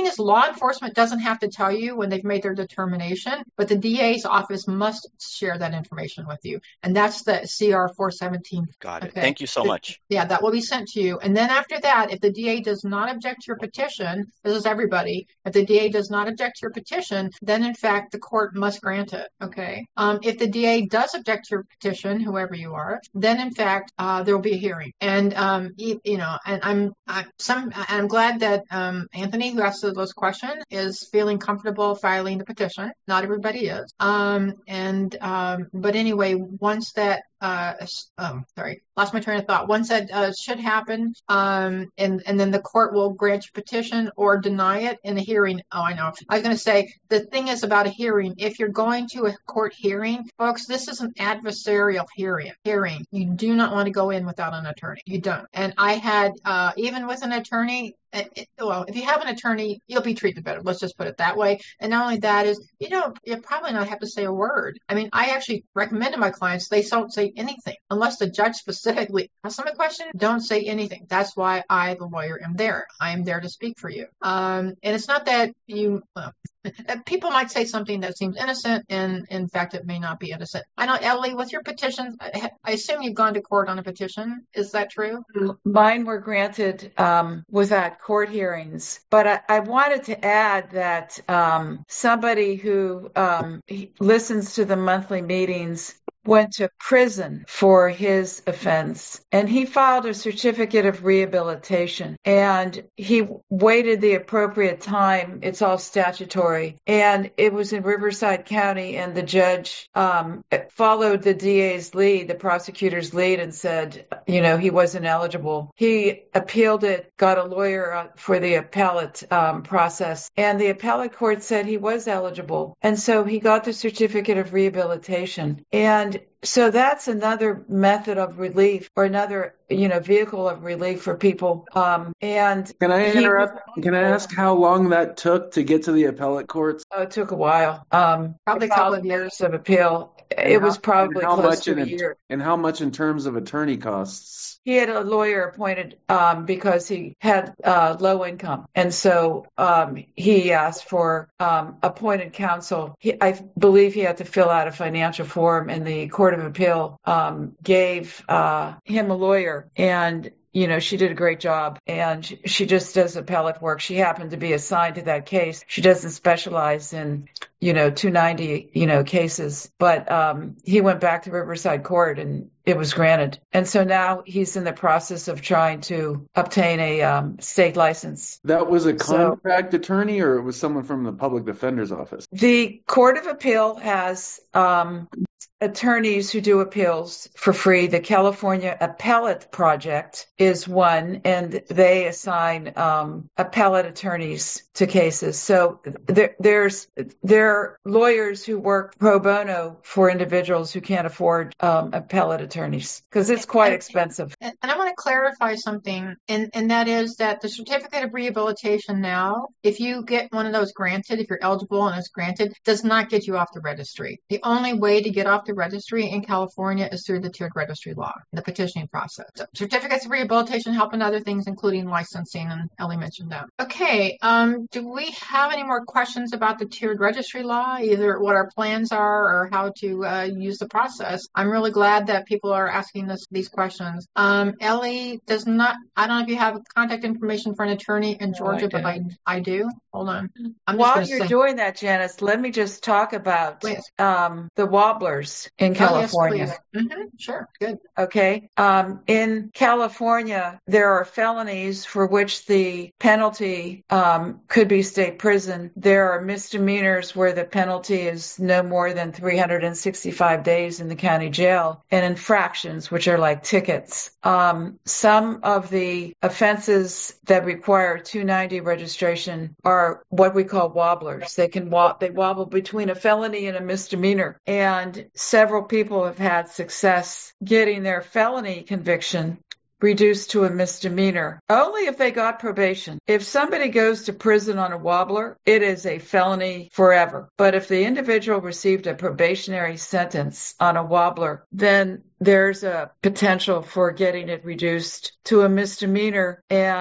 is, law enforcement doesn't have to tell you when they've made their determination, but the D A's office must share that information with you. And that's the C R four seventeen. Got it. Okay. Thank you so much. Yeah, that will be sent to you. And then after that, if the D A does not object to your petition, this is everybody, if the D A does not object to your petition, then in fact the court must grant it. Okay. Um, if the D A does object to your petition, whoever you are, then in fact uh, there will be a hearing. And um, you, you know, and I'm I, some I'm glad that um, Anthony, who asked those questions, is feeling comfortable filing the petition. Not everybody is. Um, and um, but anyway, once that uh, um, sorry, lost my train of thought. Once that uh, should happen, um, and and then the court will grant your petition or deny it in a hearing. Oh, I know. I was going to say the thing is about a hearing. If you're going to a court hearing, folks, this is an adversarial hearing. Hearing. You do not want to go in without an attorney. You don't. And I had uh, even with an attorney. It, it, well, if you have an attorney, you'll be treated better. Let's just put it that way. And not only that is, you know, you'll probably not have to say a word. I mean, I actually recommend to my clients, they don't say anything unless the judge specifically asks them a question. Don't say anything. That's why I, the lawyer, am there. I am there to speak for you. Um, and it's not that you, well, people might say something that seems innocent, and in fact, it may not be innocent. I know, Ellie, with your petitions, I, I assume you've gone to court on a petition. Is that true? Mine were granted um, without court hearings, but I, I wanted to add that um, somebody who um, listens to the monthly meetings went to prison for his offense, and he filed a certificate of rehabilitation, and he waited the appropriate time. It's all statutory, and it was in Riverside County, and the judge um, followed the D A's lead, the prosecutor's lead, and said, you know, he wasn't eligible. He appealed it, got a lawyer for the appellate um, process, and the appellate court said he was eligible, and so he got the certificate of rehabilitation. And so that's another method of relief, or another, you know, vehicle of relief for people. Um, and can I interrupt? Can I ask how long that took to get to the appellate courts? Oh, it took a while. Um, probably a couple of years of appeal. And it how, was probably how close much to in a year. And how much in terms of attorney costs? He had a lawyer appointed um, because he had uh, low income. And so um, he asked for um, appointed counsel. He, I believe he had to fill out a financial form, and the Court of Appeal um, gave uh, him a lawyer. And you know, she did a great job, and she just does appellate work. She happened to be assigned to that case. She doesn't specialize in, you know, two ninety, you know, cases. But um, he went back to Riverside Court, and it was granted. And so now he's in the process of trying to obtain a um, state license. That was a So- contract attorney, or it was someone from the public defender's office? The Court of Appeal has um, attorneys who do appeals for free. The California Appellate Project is one, and they assign um, appellate attorneys to cases. So there, there's there are lawyers who work pro bono for individuals who can't afford um, appellate attorneys, because it's quite expensive. And, and I want to clarify something, and, and that is that the certificate of rehabilitation now, if you get one of those granted, if you're eligible and it's granted, does not get you off the registry. The only way to get off the registry in California is through the tiered registry law, the petitioning process. So certificates of rehabilitation help in other things, including licensing, and Ellie mentioned that. Okay, um, do we have any more questions about the tiered registry law, either what our plans are or how to uh, use the process? I'm really glad that people are asking this, these questions. Um, Ellie does not, I don't know if you have contact information for an attorney in Georgia, I but I, I do. Hold on. I'm just While gonna you're say- doing that, Janice, let me just talk about Please. um, the wobblers in California. Oh, yes, please. Mm-hmm. Sure, good. Okay. Um, in California, there are felonies for which the penalty um, could be state prison. There are misdemeanors where the penalty is no more than three hundred sixty-five days in the county jail, and infractions, which are like tickets. Um, some of the offenses that require two ninety registration are what we call wobblers. They can wo- they wobble between a felony and a misdemeanor, and several people have had success getting their felony conviction reduced to a misdemeanor, only if they got probation. If somebody goes to prison on a wobbler, it is a felony forever. But if the individual received a probationary sentence on a wobbler, then there's a potential for getting it reduced to a misdemeanor. And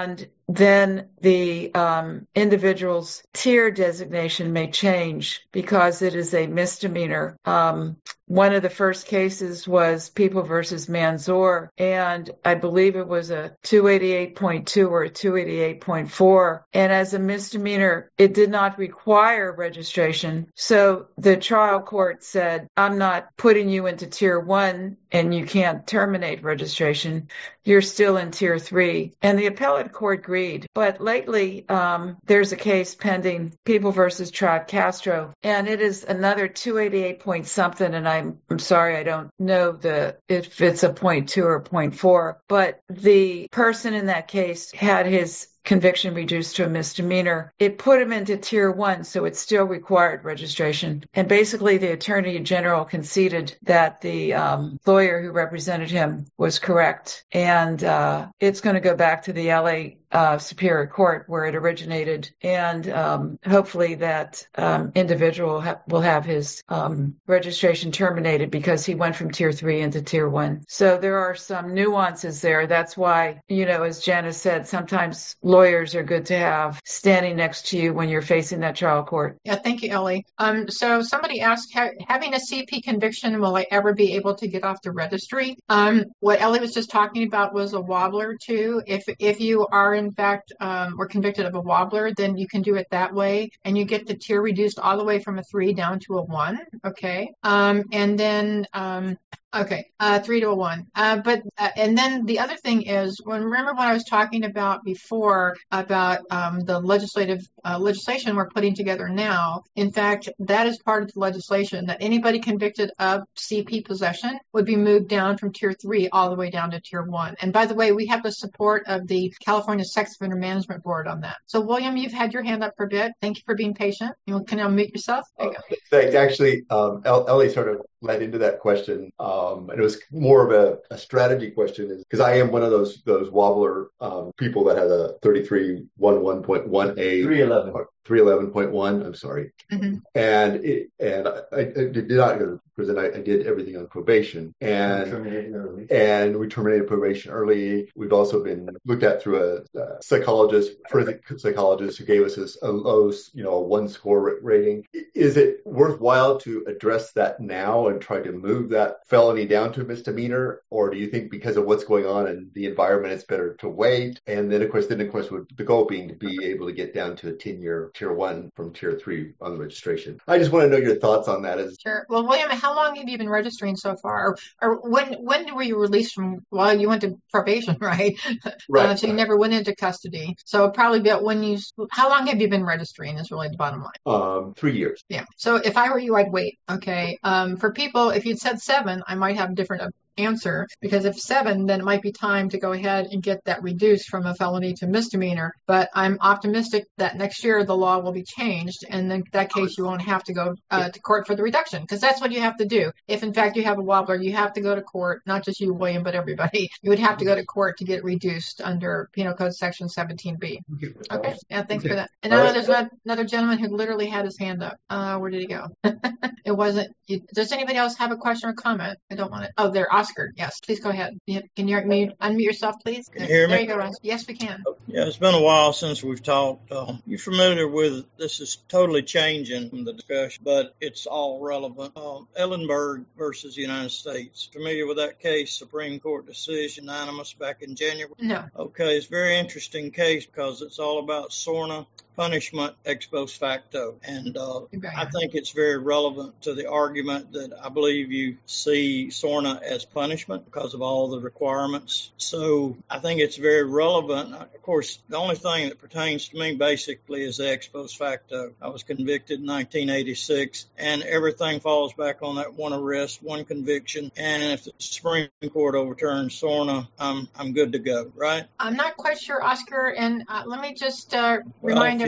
then the um, individual's tier designation may change because it is a misdemeanor. Um, one of the first cases was People versus Manzor, and I believe it was a two eighty-eight point two or a two eighty-eight point four. And as a misdemeanor, it did not require registration. So the trial court said, I'm not putting you into tier one and you can't terminate registration. You're still in tier three. And the appellate court agreed. But lately, um, there's a case pending, People versus Trout Castro, and it is another two eighty-eight point something. And I'm, I'm sorry, I don't know the if it's a point two or point four, but the person in that case had his conviction reduced to a misdemeanor. It put him into tier one, so it still required registration. And basically, the attorney general conceded that the um, lawyer who represented him was correct. And uh, it's going to go back to the L A Uh, Superior Court where it originated, and um, hopefully that um, individual ha- will have his um, registration terminated because he went from tier three into tier one. So there are some nuances there. That's why, you know, as Janice said, sometimes lawyers are good to have standing next to you when you're facing that trial court. Yeah, thank you, Ellie. Um, so somebody asked, ha- having a C P conviction, will I ever be able to get off the registry? Um, what Ellie was just talking about was a wobbler too. If if you are in fact um, were convicted of a wobbler, then you can do it that way, and you get the tier reduced all the way from a three down to a one. Okay, um, and then um, okay, uh, three to a one. Uh, but uh, and then the other thing is, when remember when I was talking about before about um, the legislative uh, legislation we're putting together now. In fact, that is part of the legislation that anybody convicted of C P possession would be moved down from tier three all the way down to tier one. And by the way, we have the support of the California Sex Offender Management Board on that. So, William, you've had your hand up for a bit. Thank you for being patient. You can unmute yourself. There you go. Thanks. Actually, um, Ellie sort of led into that question, um, and it was more of a, a strategy question, because I am one of those those wobbler um, people that has a thirty-three eleven point one A. three eleven. three eleven point one, I'm sorry. Mm-hmm. And it, and I, I did not go to prison. I, I did everything on probation. And early. And we terminated probation early. We've also been looked at through a, a psychologist, forensic psychologist, who gave us a, a low, you know, a one score rating. Is it worthwhile to address that now and try to move that felony down to a misdemeanor? Or do you think because of what's going on in the environment, it's better to wait? And then, of course, then, of course, with the goal being to be able to get down to a ten-year tier one from tier three on the registration. I just want to know your thoughts on that. As Sure. Well, William, how long have you been registering so far? Or, or when when were you released from, well, you went to probation, right? Right. Uh, so you never went into custody. So probably about when you, how long have you been registering is really the bottom line. Um, three years. Yeah. So if I were you, I'd wait. Okay. Um, for people, if you'd said seven, I might have a different answer, because if seven, then it might be time to go ahead and get that reduced from a felony to misdemeanor. But I'm optimistic that next year the law will be changed, and in that case you won't have to go uh, to court for the reduction, because that's what you have to do. If in fact you have a wobbler, you have to go to court, not just you, William, but everybody. You would have to go to court to get it reduced under Penal Code Section seventeen B. Okay, yeah, thanks okay. for that. And now right. there's another gentleman who literally had his hand up. Uh, where did he go? It wasn't. You, does anybody else have a question or comment? I don't want it. Oh, there, Oscar. Yes, please go ahead. Can you unmute, unmute yourself, please? Can you hear there me? There you go, Oscar. Yes, we can. Yeah, it's been a while since we've talked. Uh, you're familiar with, this is totally changing from the discussion, but it's all relevant. Uh, Ellenberg versus the United States. Familiar with that case? Supreme Court decision, unanimous back in January? No. Okay, it's a very interesting case because it's all about SORNA punishment ex post facto. And uh, I think it's very relevant to the argument that I believe you see SORNA as punishment because of all the requirements. So I think it's very relevant. Of course, the only thing that pertains to me basically is the ex post facto. I was convicted in nineteen eighty-six, and everything falls back on that one arrest, one conviction. And if the Supreme Court overturns SORNA, I'm, I'm good to go, right? I'm not quite sure, Oscar, and uh, let me just uh, remind well,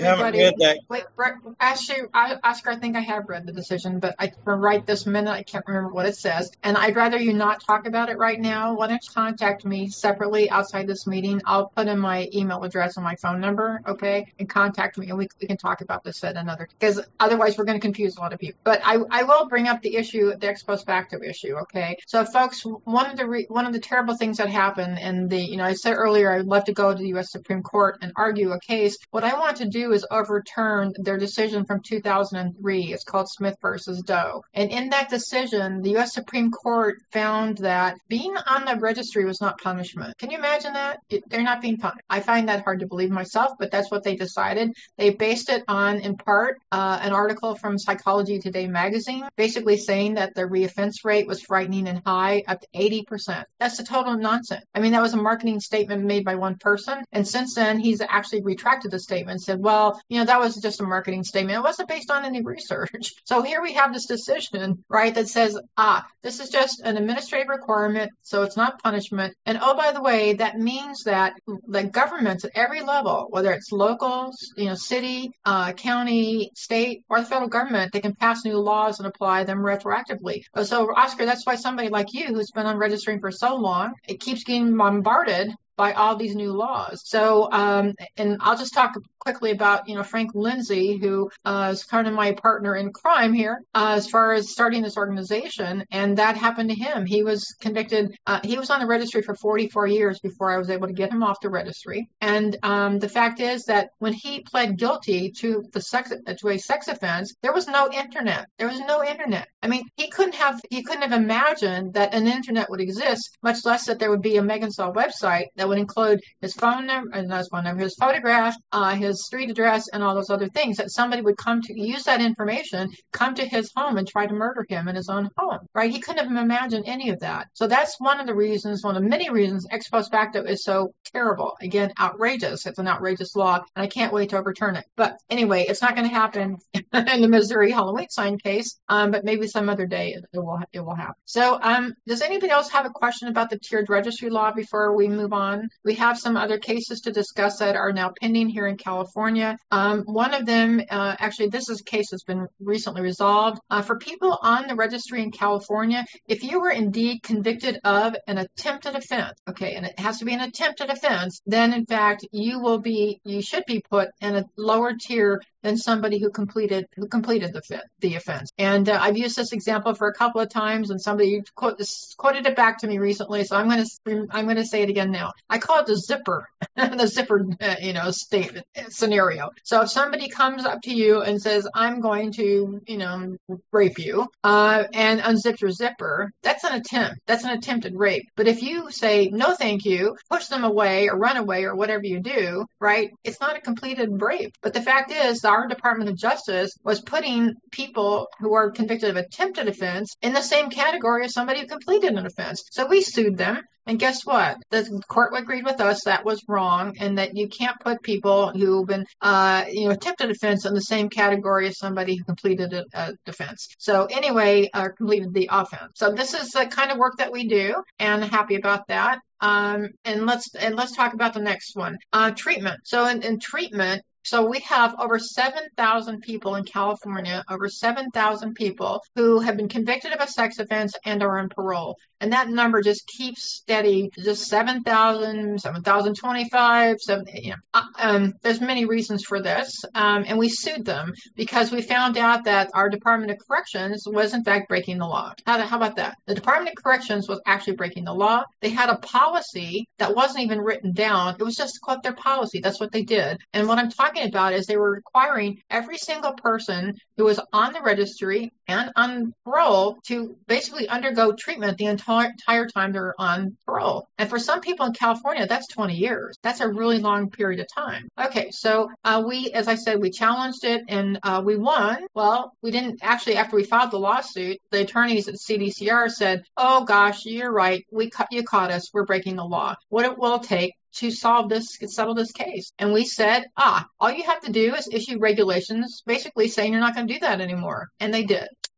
everybody. read that. Wait, Brett, actually, I, Oscar, I think I have read the decision, but I, for right this minute, I can't remember what it says. And I'd rather you not talk about it right now. Why don't you contact me separately outside this meeting? I'll put in my email address and my phone number, okay? And contact me, and we, we can talk about this at another, because otherwise we're going to confuse a lot of people. But I, I will bring up the issue, the ex post facto issue, okay? So, folks, one of the re, one of the terrible things that happened, and the, you know, I said earlier, I'd love to go to the U S Supreme Court and argue a case. What I want to do is overturn their decision from two thousand three. It's called Smith versus Doe. And in that decision, the U S Supreme Court found that being on the registry was not punishment. Can you imagine that? It, they're not being punished. I find that hard to believe myself, but that's what they decided. They based it on, in part, uh, an article from Psychology Today magazine, basically saying that the reoffense rate was frightening and high, up to eighty percent. That's a total nonsense. I mean, that was a marketing statement made by one person. And since then, he's actually retracted the statement and said, well, you know, that was just a marketing statement. It wasn't based on any research. So here we have this decision, right, that says, ah, this is just an administrative requirement, so it's not punishment. And oh, by the way, that means that the governments at every level, whether it's local, you know, city, uh, county, state, or the federal government, they can pass new laws and apply them retroactively. So, Oscar, that's why somebody like you, who's been on registering for so long, it keeps getting bombarded by all these new laws. So, um, and I'll just talk quickly about, you know, Frank Lindsay, who uh, is kind of my partner in crime here, uh, as far as starting this organization. And that happened to him. He was convicted. Uh, he was on the registry for forty-four years before I was able to get him off the registry. And um, the fact is that when he pled guilty to the sex to a sex offense, there was no internet. There was no internet. I mean, he couldn't have he couldn't have imagined that an internet would exist, much less that there would be a Megan Saul website that would include his phone number, and not his phone number, his photograph, uh, his street address, and all those other things, that somebody would come to use that information, come to his home and try to murder him in his own home, right? He couldn't have imagined any of that. So that's one of the reasons, one of many reasons, ex post facto is so terrible. Again, outrageous. It's an outrageous law, and I can't wait to overturn it. But anyway, it's not going to happen in the Missouri Halloween sign case, um, but maybe some other day it will it will happen. So um, does anybody else have a question about the tiered registry law before we move on? We have some other cases to discuss that are now pending here in California. Um, one of them, uh, actually, this is a case that's been recently resolved. Uh, for people on the registry in California, if you were indeed convicted of an attempted offense, okay, and it has to be an attempted offense, then in fact you will be, you should be put in a lower tier than somebody who completed who completed the the offense. And uh, I've used this example for a couple of times, and somebody quote, quoted it back to me recently, so I'm going to I'm going to say it again now. I call it the zipper, the zipper, uh, you know, state scenario. So if somebody comes up to you and says, "I'm going to, you know, rape you," uh, and unzip your zipper, that's an attempt. That's an attempted rape. But if you say no, thank you, push them away or run away or whatever you do, right? It's not a completed rape. But the fact is, our Department of Justice was putting people who are convicted of attempted offense in the same category as somebody who completed an offense. So we sued them. And guess what? The court agreed with us that was wrong, and that you can't put people who've been, uh, you know, attempted offense in the same category as somebody who completed a, a defense. So anyway, uh, completed the offense. So this is the kind of work that we do, and happy about that. Um, and let's and let's talk about the next one, uh, treatment. So in, in treatment. So we have over seven thousand people in California, over seven thousand people who have been convicted of a sex offense and are on parole. And that number just keeps steady, just seven thousand, seven thousand twenty-five, seven, you know, um, there's many reasons for this. Um, and we sued them because we found out that our Department of Corrections was in fact breaking the law. How, how about that? The Department of Corrections was actually breaking the law. They had a policy that wasn't even written down. It was just to quote their policy. That's what they did. And what I'm talking about is they were requiring every single person who was on the registry and on parole to basically undergo treatment the entire entire time they're on parole. And for some people in California, that's twenty years. That's a really long period of time. Okay, so uh, we, as I said, we challenged it and uh, we won. Well, we didn't actually, after we filed the lawsuit, the attorneys at C D C R said, oh gosh, you're right. We ca- you caught us. We're breaking the law. What it will take to solve this, settle this case. And we said, ah, all you have to do is issue regulations basically saying you're not going to do that anymore. And they did.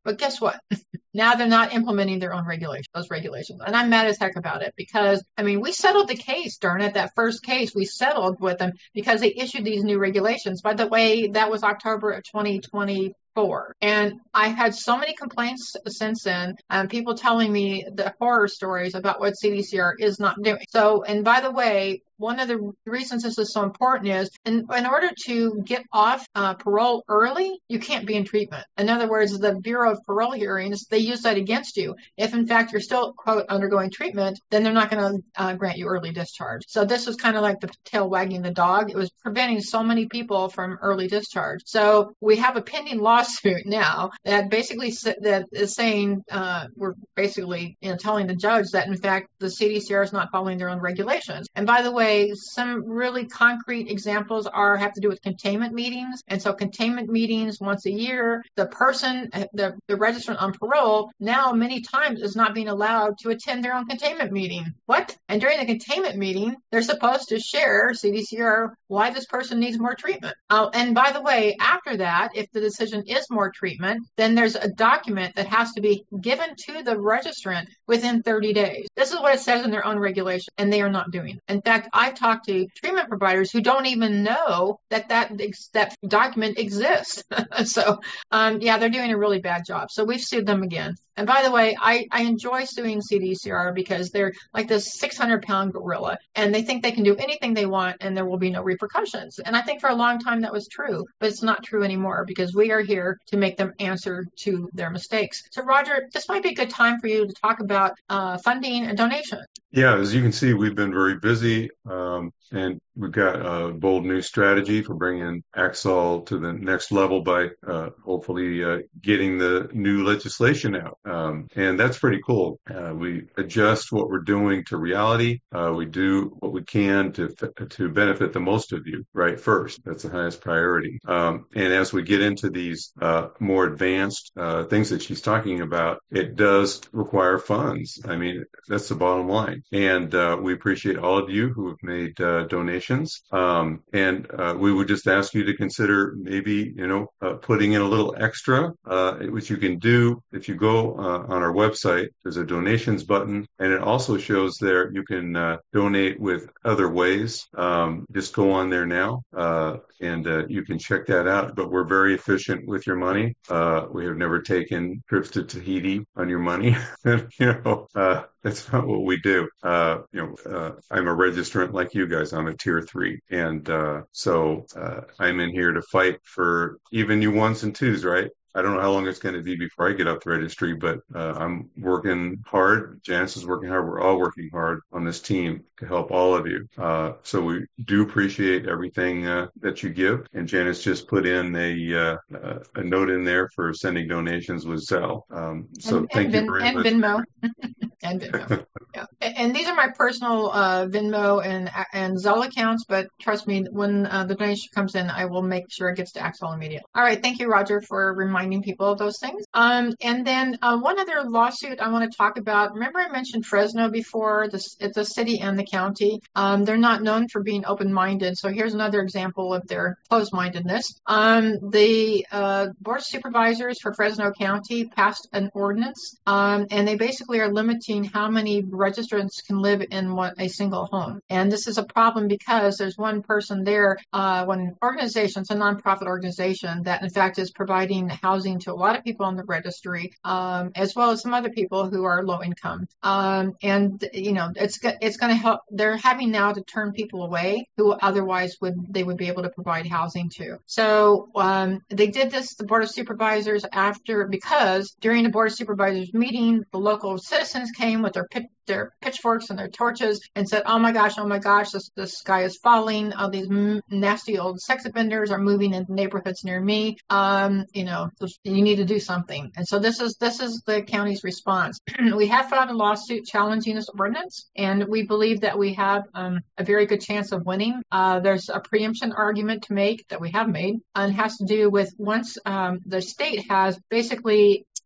But guess what? Now they're not implementing their own regulations, those regulations. And I'm mad as heck about it because, I mean, we settled the case, darn it, that first case, we settled with them because they issued these new regulations. By the way, that was October of twenty twenty-four. And I had so many complaints since then, um, people telling me the horror stories about what C D C R is not doing. So, and by the way, one of the reasons this is so important is in, in order to get off uh, parole early, you can't be in treatment. In other words, the Bureau of Parole Hearings, they use that against you. If in fact you're still, quote, undergoing treatment, then they're not going to uh, grant you early discharge. So this was kind of like the tail wagging the dog. It was preventing so many people from early discharge. So we have a pending lawsuit now that basically that is saying uh, we're basically you know, telling the judge that in fact the C D C R is not following their own regulations. And by the way, some really concrete examples are have to do with containment meetings. And so containment meetings once a year, the person, the, the registrant on parole now many times is not being allowed to attend their own containment meeting. What? And during the containment meeting, they're supposed to share C D C R why this person needs more treatment. Uh, and by the way, after that, if the decision is more treatment, then there's a document that has to be given to the registrant within thirty days. This is what it says in their own regulation, and they are not doing it. In fact, I've talked to treatment providers who don't even know that that, that document exists. so, um, yeah, they're doing a really bad job. So we've sued them again. And by the way, I, I enjoy suing C D C R because they're like this six hundred pound gorilla and they think they can do anything they want and there will be no repercussions. And I think for a long time that was true, but it's not true anymore because we are here to make them answer to their mistakes. So Roger, this might be a good time for you to talk about uh, funding and donation. Yeah, as you can see, we've been very busy um, and we've got a bold new strategy for bringing Axol to the next level by uh, hopefully uh, getting the new legislation out. Um, and that's pretty cool. Uh, we adjust what we're doing to reality. Uh, we do what we can to to benefit the most of you, right? First, that's the highest priority. Um, and as we get into these uh, more advanced uh, things that she's talking about, it does require funds. I mean, that's the bottom line. And uh, we appreciate all of you who have made uh, donations. Um, and uh, we would just ask you to consider maybe, you know, uh, putting in a little extra, uh, which you can do if you go uh, on our website. There's a donations button, and it also shows there you can uh, donate with other ways. Um, just go on there now, uh, and uh, you can check that out. But we're very efficient with your money. Uh, we have never taken trips to Tahiti on your money. you know, uh, that's not what we do. Uh, you know, uh, I'm a registrant like you guys. I'm a tier three. And, uh, so, uh, I'm in here to fight for even you ones and twos, right? I don't know how long it's going to be before I get up the registry, but uh, I'm working hard. Janice is working hard. We're all working hard on this team to help all of you. Uh, so we do appreciate everything uh, that you give. And Janice just put in a uh, uh, a note in there for sending donations with Zelle. Um, so and, thank and you Vin, very and much. Venmo. and Venmo. Yeah. And these are my personal uh, Venmo and and Zelle accounts, but trust me, when uh, the donation comes in, I will make sure it gets to Axol immediately. All right. Thank you, Roger, for reminding people of those things. Um, and then uh, one other lawsuit I want to talk about. Remember I mentioned Fresno before? This, it's a city and the county. Um, they're not known for being open-minded. So here's another example of their closed-mindedness. Um, the uh, Board of Supervisors for Fresno County passed an ordinance, um, and they basically are limiting how many registrants can live in one, a single home. And this is a problem because there's one person there, uh, one organization, it's a nonprofit organization that in fact is providing housing to a lot of people on the registry, um, as well as some other people who are low income. Um, and, you know, it's, it's going to help. They're having now to turn people away who otherwise would, they would be able to provide housing to. So, um, they did this, the Board of Supervisors, after, because during the Board of Supervisors meeting, the local citizens came with their pit, their pitchforks and their torches and said, oh my gosh, oh my gosh, this, this sky is falling. All these m- nasty old sex offenders are moving into neighborhoods near me. Um, you know, you need to do something. And so this is, this is the county's response. We have filed a lawsuit challenging this ordinance, and we believe that we have um, a very good chance of winning. Uh, there's a preemption argument to make that we have made, and has to do with once um, the state has basically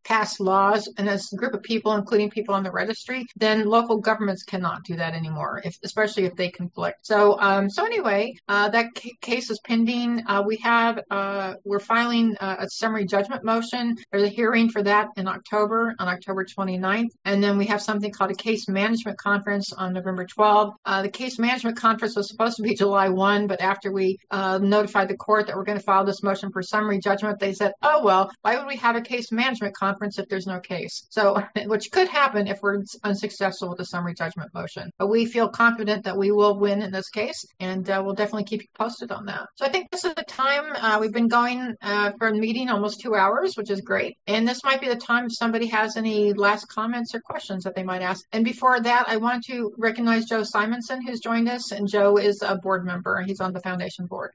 pass laws, and as a group of people, including people on the registry, then local governments cannot do that anymore, if, especially if they conflict. So, um, so anyway, uh, that c- case is pending. Uh, we have, uh, we're filing uh, a summary judgment motion. There's a hearing for that in October, on October twenty-ninth. And then we have something called a case management conference on November twelfth. Uh, the case management conference was supposed to be July first, but after we uh, notified the court that we're going to file this motion for summary judgment, they said, oh, well, why would we have a case management conference if there's no case? So, which could happen if we're unsuccessful with the summary judgment motion. But we feel confident that we will win in this case, and uh, we'll definitely keep you posted on that. So I think this is the time. Uh, we've been going uh, for a meeting almost two hours, which is great. And this might be the time if somebody has any last comments or questions that they might ask. And before that, I want to recognize Joe Simonson, who's joined us. And Joe is a board member. He's on the foundation board.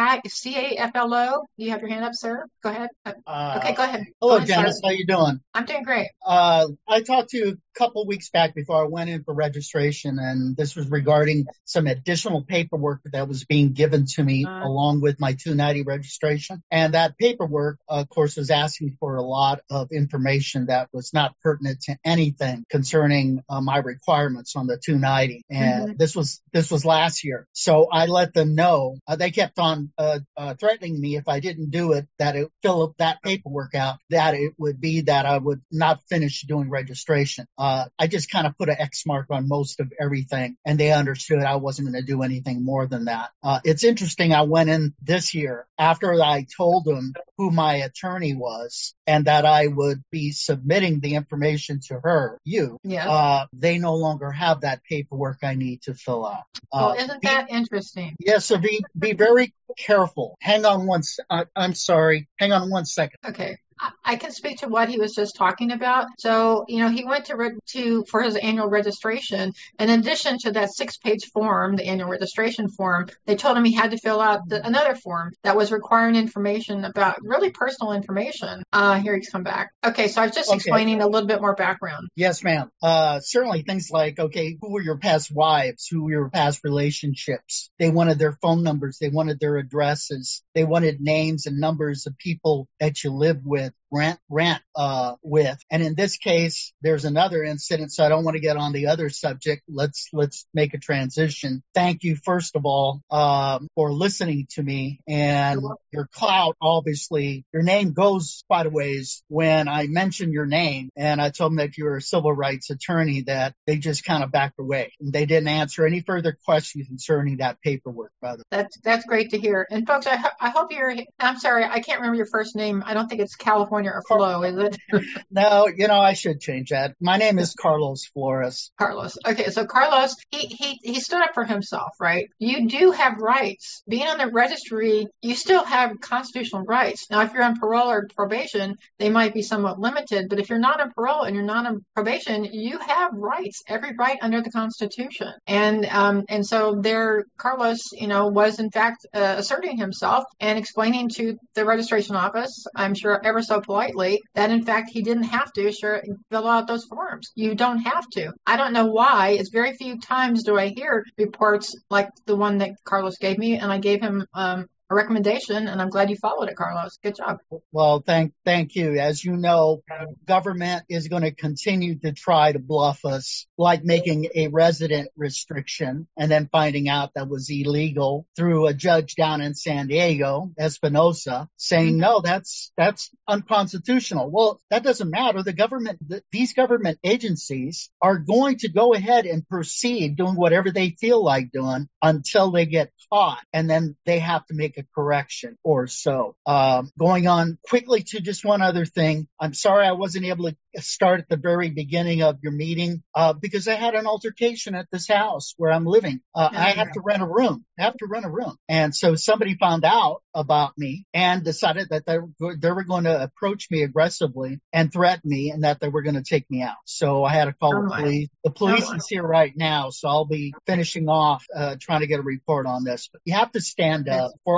C A F L O, you have your hand up, sir? Go ahead. Uh, okay, go ahead. Hello, go ahead, Janice. sir. How you doing? I'm doing great. Uh, I talked to you a couple weeks back before I went in for registration, and this was regarding some additional paperwork that was being given to me uh, along with my two ninety registration. And that paperwork, of course, was asking for a lot of information that was not pertinent to anything concerning uh, my requirements on the two ninety. And mm-hmm. this was this was last year. So I let them know. Uh, they kept on uh, uh, threatening me if I didn't do it, that it fill up that paperwork out, that it would be that I would not finish doing registration. Uh, I just kind of put an X mark on most of everything, and they understood I wasn't going to do anything more than that. Uh, it's interesting. I went in this year after I told them who my attorney was and that I would be submitting the information to her, you. Yeah. Uh, they no longer have that paperwork I need to fill out. Uh, well, isn't that be, interesting? Yes. So be be very careful. Hang on one. Uh, I'm sorry. Hang on one second. Okay. I can speak to what he was just talking about. So, you know, he went to, re- to for his annual registration. In addition to that six-page form, the annual registration form, they told him he had to fill out the, another form that was requiring information about really personal information. Uh, here he's come back. Okay, so I was just okay. explaining a little bit more background. Yes, ma'am. Uh, certainly things like, okay, who were your past wives? Who were your past relationships? They wanted their phone numbers. They wanted their addresses. They wanted names and numbers of people that you lived with. Rent, rent, uh, with. And in this case, there's another incident. So I don't want to get on the other subject. Let's, let's make a transition. Thank you, first of all, um, for listening to me, and your clout, obviously, your name goes quite a ways when I mentioned your name and I told them that you're a civil rights attorney, that they just kind of backed away. And they didn't answer any further questions concerning that paperwork, brother. That's, that's great to hear. And folks, I, ho- I hope you're, I'm sorry, I can't remember your first name. I don't think it's California or Flo, is it? No, you know, I should change that. My name is Carlos Flores. Carlos. Okay, so Carlos, he, he, he stood up for himself, right? You do have rights. Being on the registry, you still have constitutional rights. Now, if you're on parole or probation, they might be somewhat limited, but if you're not on parole and you're not on probation, you have rights, every right under the Constitution. And um, and so there, Carlos, you know, was in fact uh, asserting himself and explaining to the registration office, I'm sure ever so politely, that in fact he didn't have to sure fill out those forms. You don't have to. I don't know why. It's very few times do I hear reports like the one that Carlos gave me, and I gave him um, a recommendation, and I'm glad you followed it, Carlos. Good job. Well, thank thank you. As you know, government is going to continue to try to bluff us, like making a resident restriction and then finding out that was illegal through a judge down in San Diego, Espinosa, saying, no, that's that's unconstitutional. Well, that doesn't matter. The government, the, these government agencies are going to go ahead and proceed doing whatever they feel like doing until they get caught, and then they have to make a correction or so. Um, going on quickly to just one other thing. I'm sorry I wasn't able to start at the very beginning of your meeting uh, because I had an altercation at this house where I'm living. Uh, I have to rent a room. I have to rent a room. And so somebody found out about me and decided that they were, they were going to approach me aggressively and threaten me, and that they were going to take me out. So I had to call oh the police. The police oh is here right now, so I'll be finishing off uh, trying to get a report on this. But you have to stand up for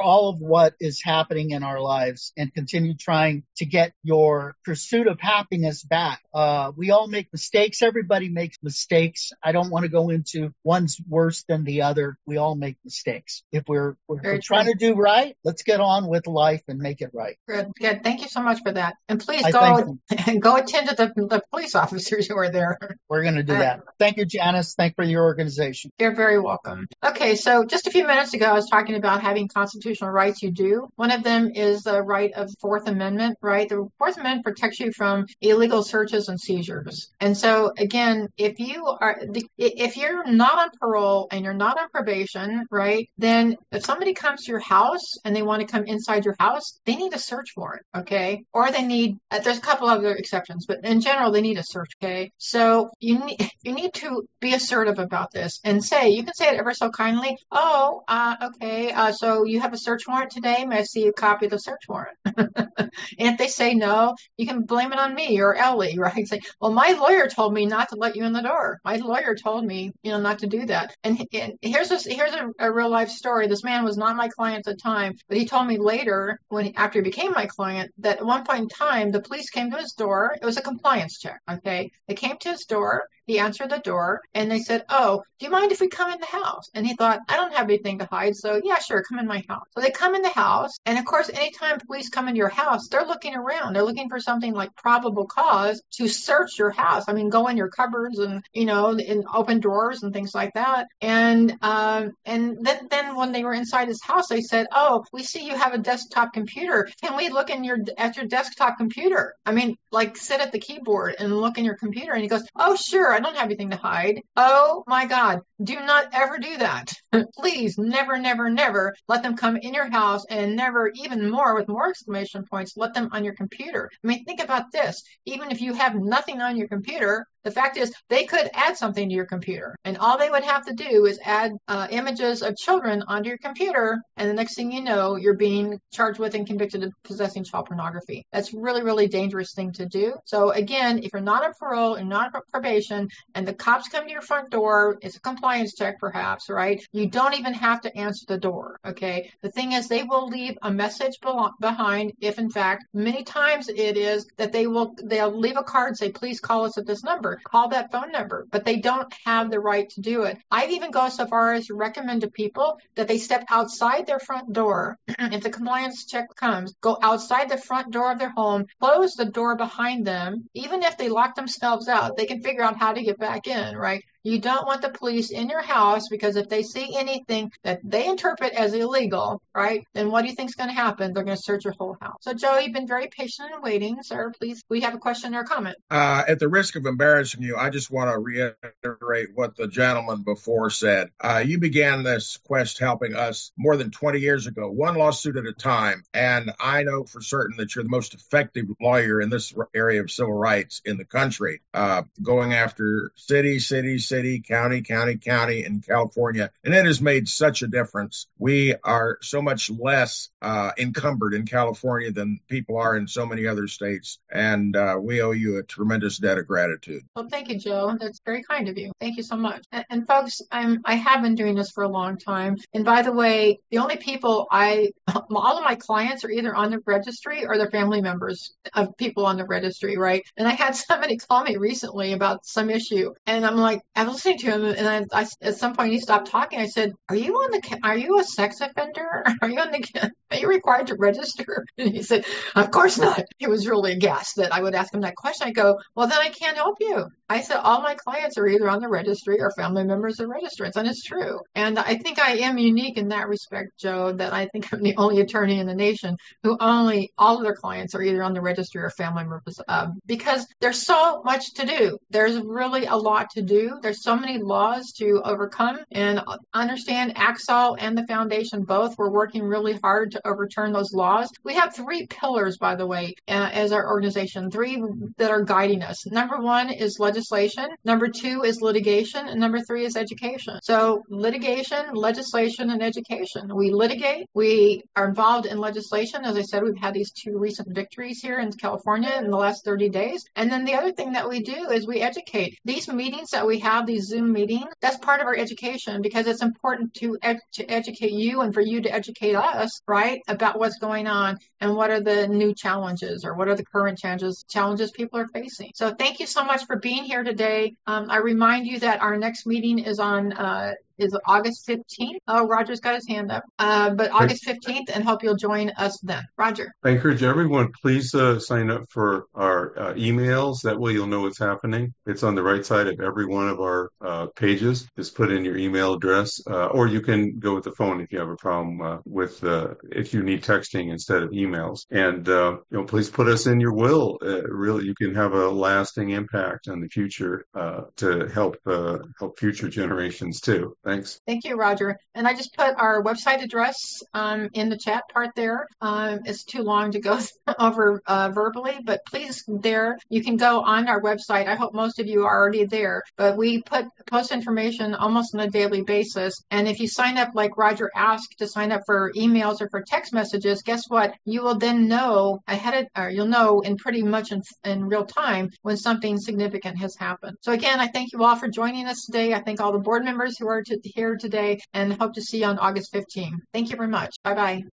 all of what is happening in our lives and continue trying to get your pursuit of happiness back. Uh, we all make mistakes. Everybody makes mistakes. I don't want to go into one's worse than the other. We all make mistakes. If we're, if we're trying to do right, let's get on with life and make it right. Good, good. Thank you so much for that. And please I go go attend to the, the police officers who are there. We're going to do Uh, that. Thank you, Janice. Thank you for your organization. You're very welcome. Okay, so just a few minutes ago, I was talking about having constitutional rights. You do. One of them is the right of Fourth Amendment, right? The Fourth Amendment protects you from illegal searches and seizures. And so, again, if you are, if you're not on parole and you're not on probation, right, then if somebody comes to your house and they want to come inside your house, they need a search warrant, okay? Or they need, uh, there's a couple other exceptions, but in general, they need a search, okay? So you need, you need to be assertive about this and say, you can say it ever so kindly, oh, uh, okay, uh, so you have a search warrant today? May I see a copy of the search warrant? And if they say no, you can blame it on me or Ellie, right? Say, well, my lawyer told me not to let you in the door. My lawyer told me, you know, not to do that. And, and here's a, here's a, a real life story. This man was not my client at the time, but he told me later, when he, after he became my client, that at one point in time, the police came to his door. It was a compliance check, okay? They came to his door. He answered the door and they said, oh, do you mind if we come in the house? And he thought, I don't have anything to hide. So yeah, sure. Come in my house. So they come in the house. And of course, anytime police come into your house, they're looking around. They're looking for something like probable cause to search your house. I mean, go in your cupboards and, you know, and open drawers and things like that. And, um, and then, then when they were inside his house, they said, oh, we see you have a desktop computer. Can we look in your, at your desktop computer? I mean, like sit at the keyboard and look in your computer. And he goes, oh, sure. I don't have anything to hide. Oh my God. Do not ever do that. Please never, never, never let them come in your house, and never, even more with more exclamation points, let them on your computer. I mean, think about this. Even if you have nothing on your computer, the fact is they could add something to your computer, and all they would have to do is add uh, images of children onto your computer. And the next thing you know, you're being charged with and convicted of possessing child pornography. That's really, really dangerous thing to do. So again, if you're not on parole and not on probation and the cops come to your front door, it's a compliance check perhaps, right? You don't even have to answer the door. Okay. The thing is, they will leave a message behind if in fact, many times it is that they will, they'll leave a card, say, please call us at this number. Call that phone number, but they don't have the right to do it. I've even go so far as to recommend to people that they step outside their front door. If the compliance check comes, go outside the front door of their home, close the door behind them. Even if they lock themselves out, they can figure out how to get back in, right? You don't want the police in your house, because if they see anything that they interpret as illegal, right, then what do you think is going to happen? They're going to search your whole house. So, Joe, you've been very patient and waiting. Sir, please, we have a question or a comment. Uh, at the risk of embarrassing you, I just want to reiterate what the gentleman before said. Uh, you began this quest helping us more than twenty years ago, one lawsuit at a time. And I know for certain that you're the most effective lawyer in this area of civil rights in the country, uh, going after city, city, city. City, county, county, county in California. And it has made such a difference. We are so much less uh, encumbered in California than people are in so many other states. And uh, we owe you a tremendous debt of gratitude. Well, thank you, Joe. That's very kind of you. Thank you so much. And, and folks, I'm, I have been doing this for a long time. And by the way, the only people I, all of my clients are either on the registry or their family members of people on the registry, right? And I had somebody call me recently about some issue. And I'm like, I was listening to him, and I, I, at some point he stopped talking. I said, "Are you on the? Are you a sex offender? Are you on the? Are you required to register?" And he said, "Of course not." He was really aghast that I would ask him that question. I go, "Well, then I can't help you." I said, "All my clients are either on the registry or family members of registrants," and it's true. And I think I am unique in that respect, Joe. That I think I'm the only attorney in the nation who only all of their clients are either on the registry or family members, uh, because there's so much to do. There's really a lot to do. There's so many laws to overcome, and understand Axel and the foundation both were working really hard to overturn those laws. We have three pillars, by the way, uh, as our organization, three that are guiding us. Number one is legislation. Number two is litigation. And number three is education. So litigation, legislation, and education. We litigate. We are involved in legislation. As I said, we've had these two recent victories here in California in the last thirty days. And then the other thing that we do is we educate. These meetings that we have have these Zoom meetings, that's part of our education because it's important to ed- to educate you and for you to educate us, right, about what's going on and what are the new challenges or what are the current challenges challenges people are facing. So thank you so much for being here today. Um, I remind you that our next meeting is on uh, is August fifteenth. Oh, Roger's got his hand up. Uh, but August fifteenth, and hope you'll join us then. Roger. I encourage everyone, please uh, sign up for our uh, emails. That way you'll know what's happening. It's on the right side of every one of our uh, pages. Just put in your email address, uh, or you can go with the phone if you have a problem uh, with, uh, if you need texting instead of emails. And, uh, you know, please put us in your will. Uh, really, you can have a lasting impact on the future uh, to help uh, help future generations too. Thanks. Thank you, Roger. And I just put our website address um, in the chat part there. Um, it's too long to go over uh, verbally, but please there, you can go on our website. I hope most of you are already there, but we put post information almost on a daily basis. And if you sign up, like Roger asked, to sign up for emails or for text messages, guess what? You will then know ahead of, or you'll know in pretty much in, in real time when something significant has happened. So again, I thank you all for joining us today. I thank all the board members who are to, here today and hope to see you on August fifteenth. Thank you very much. Bye-bye.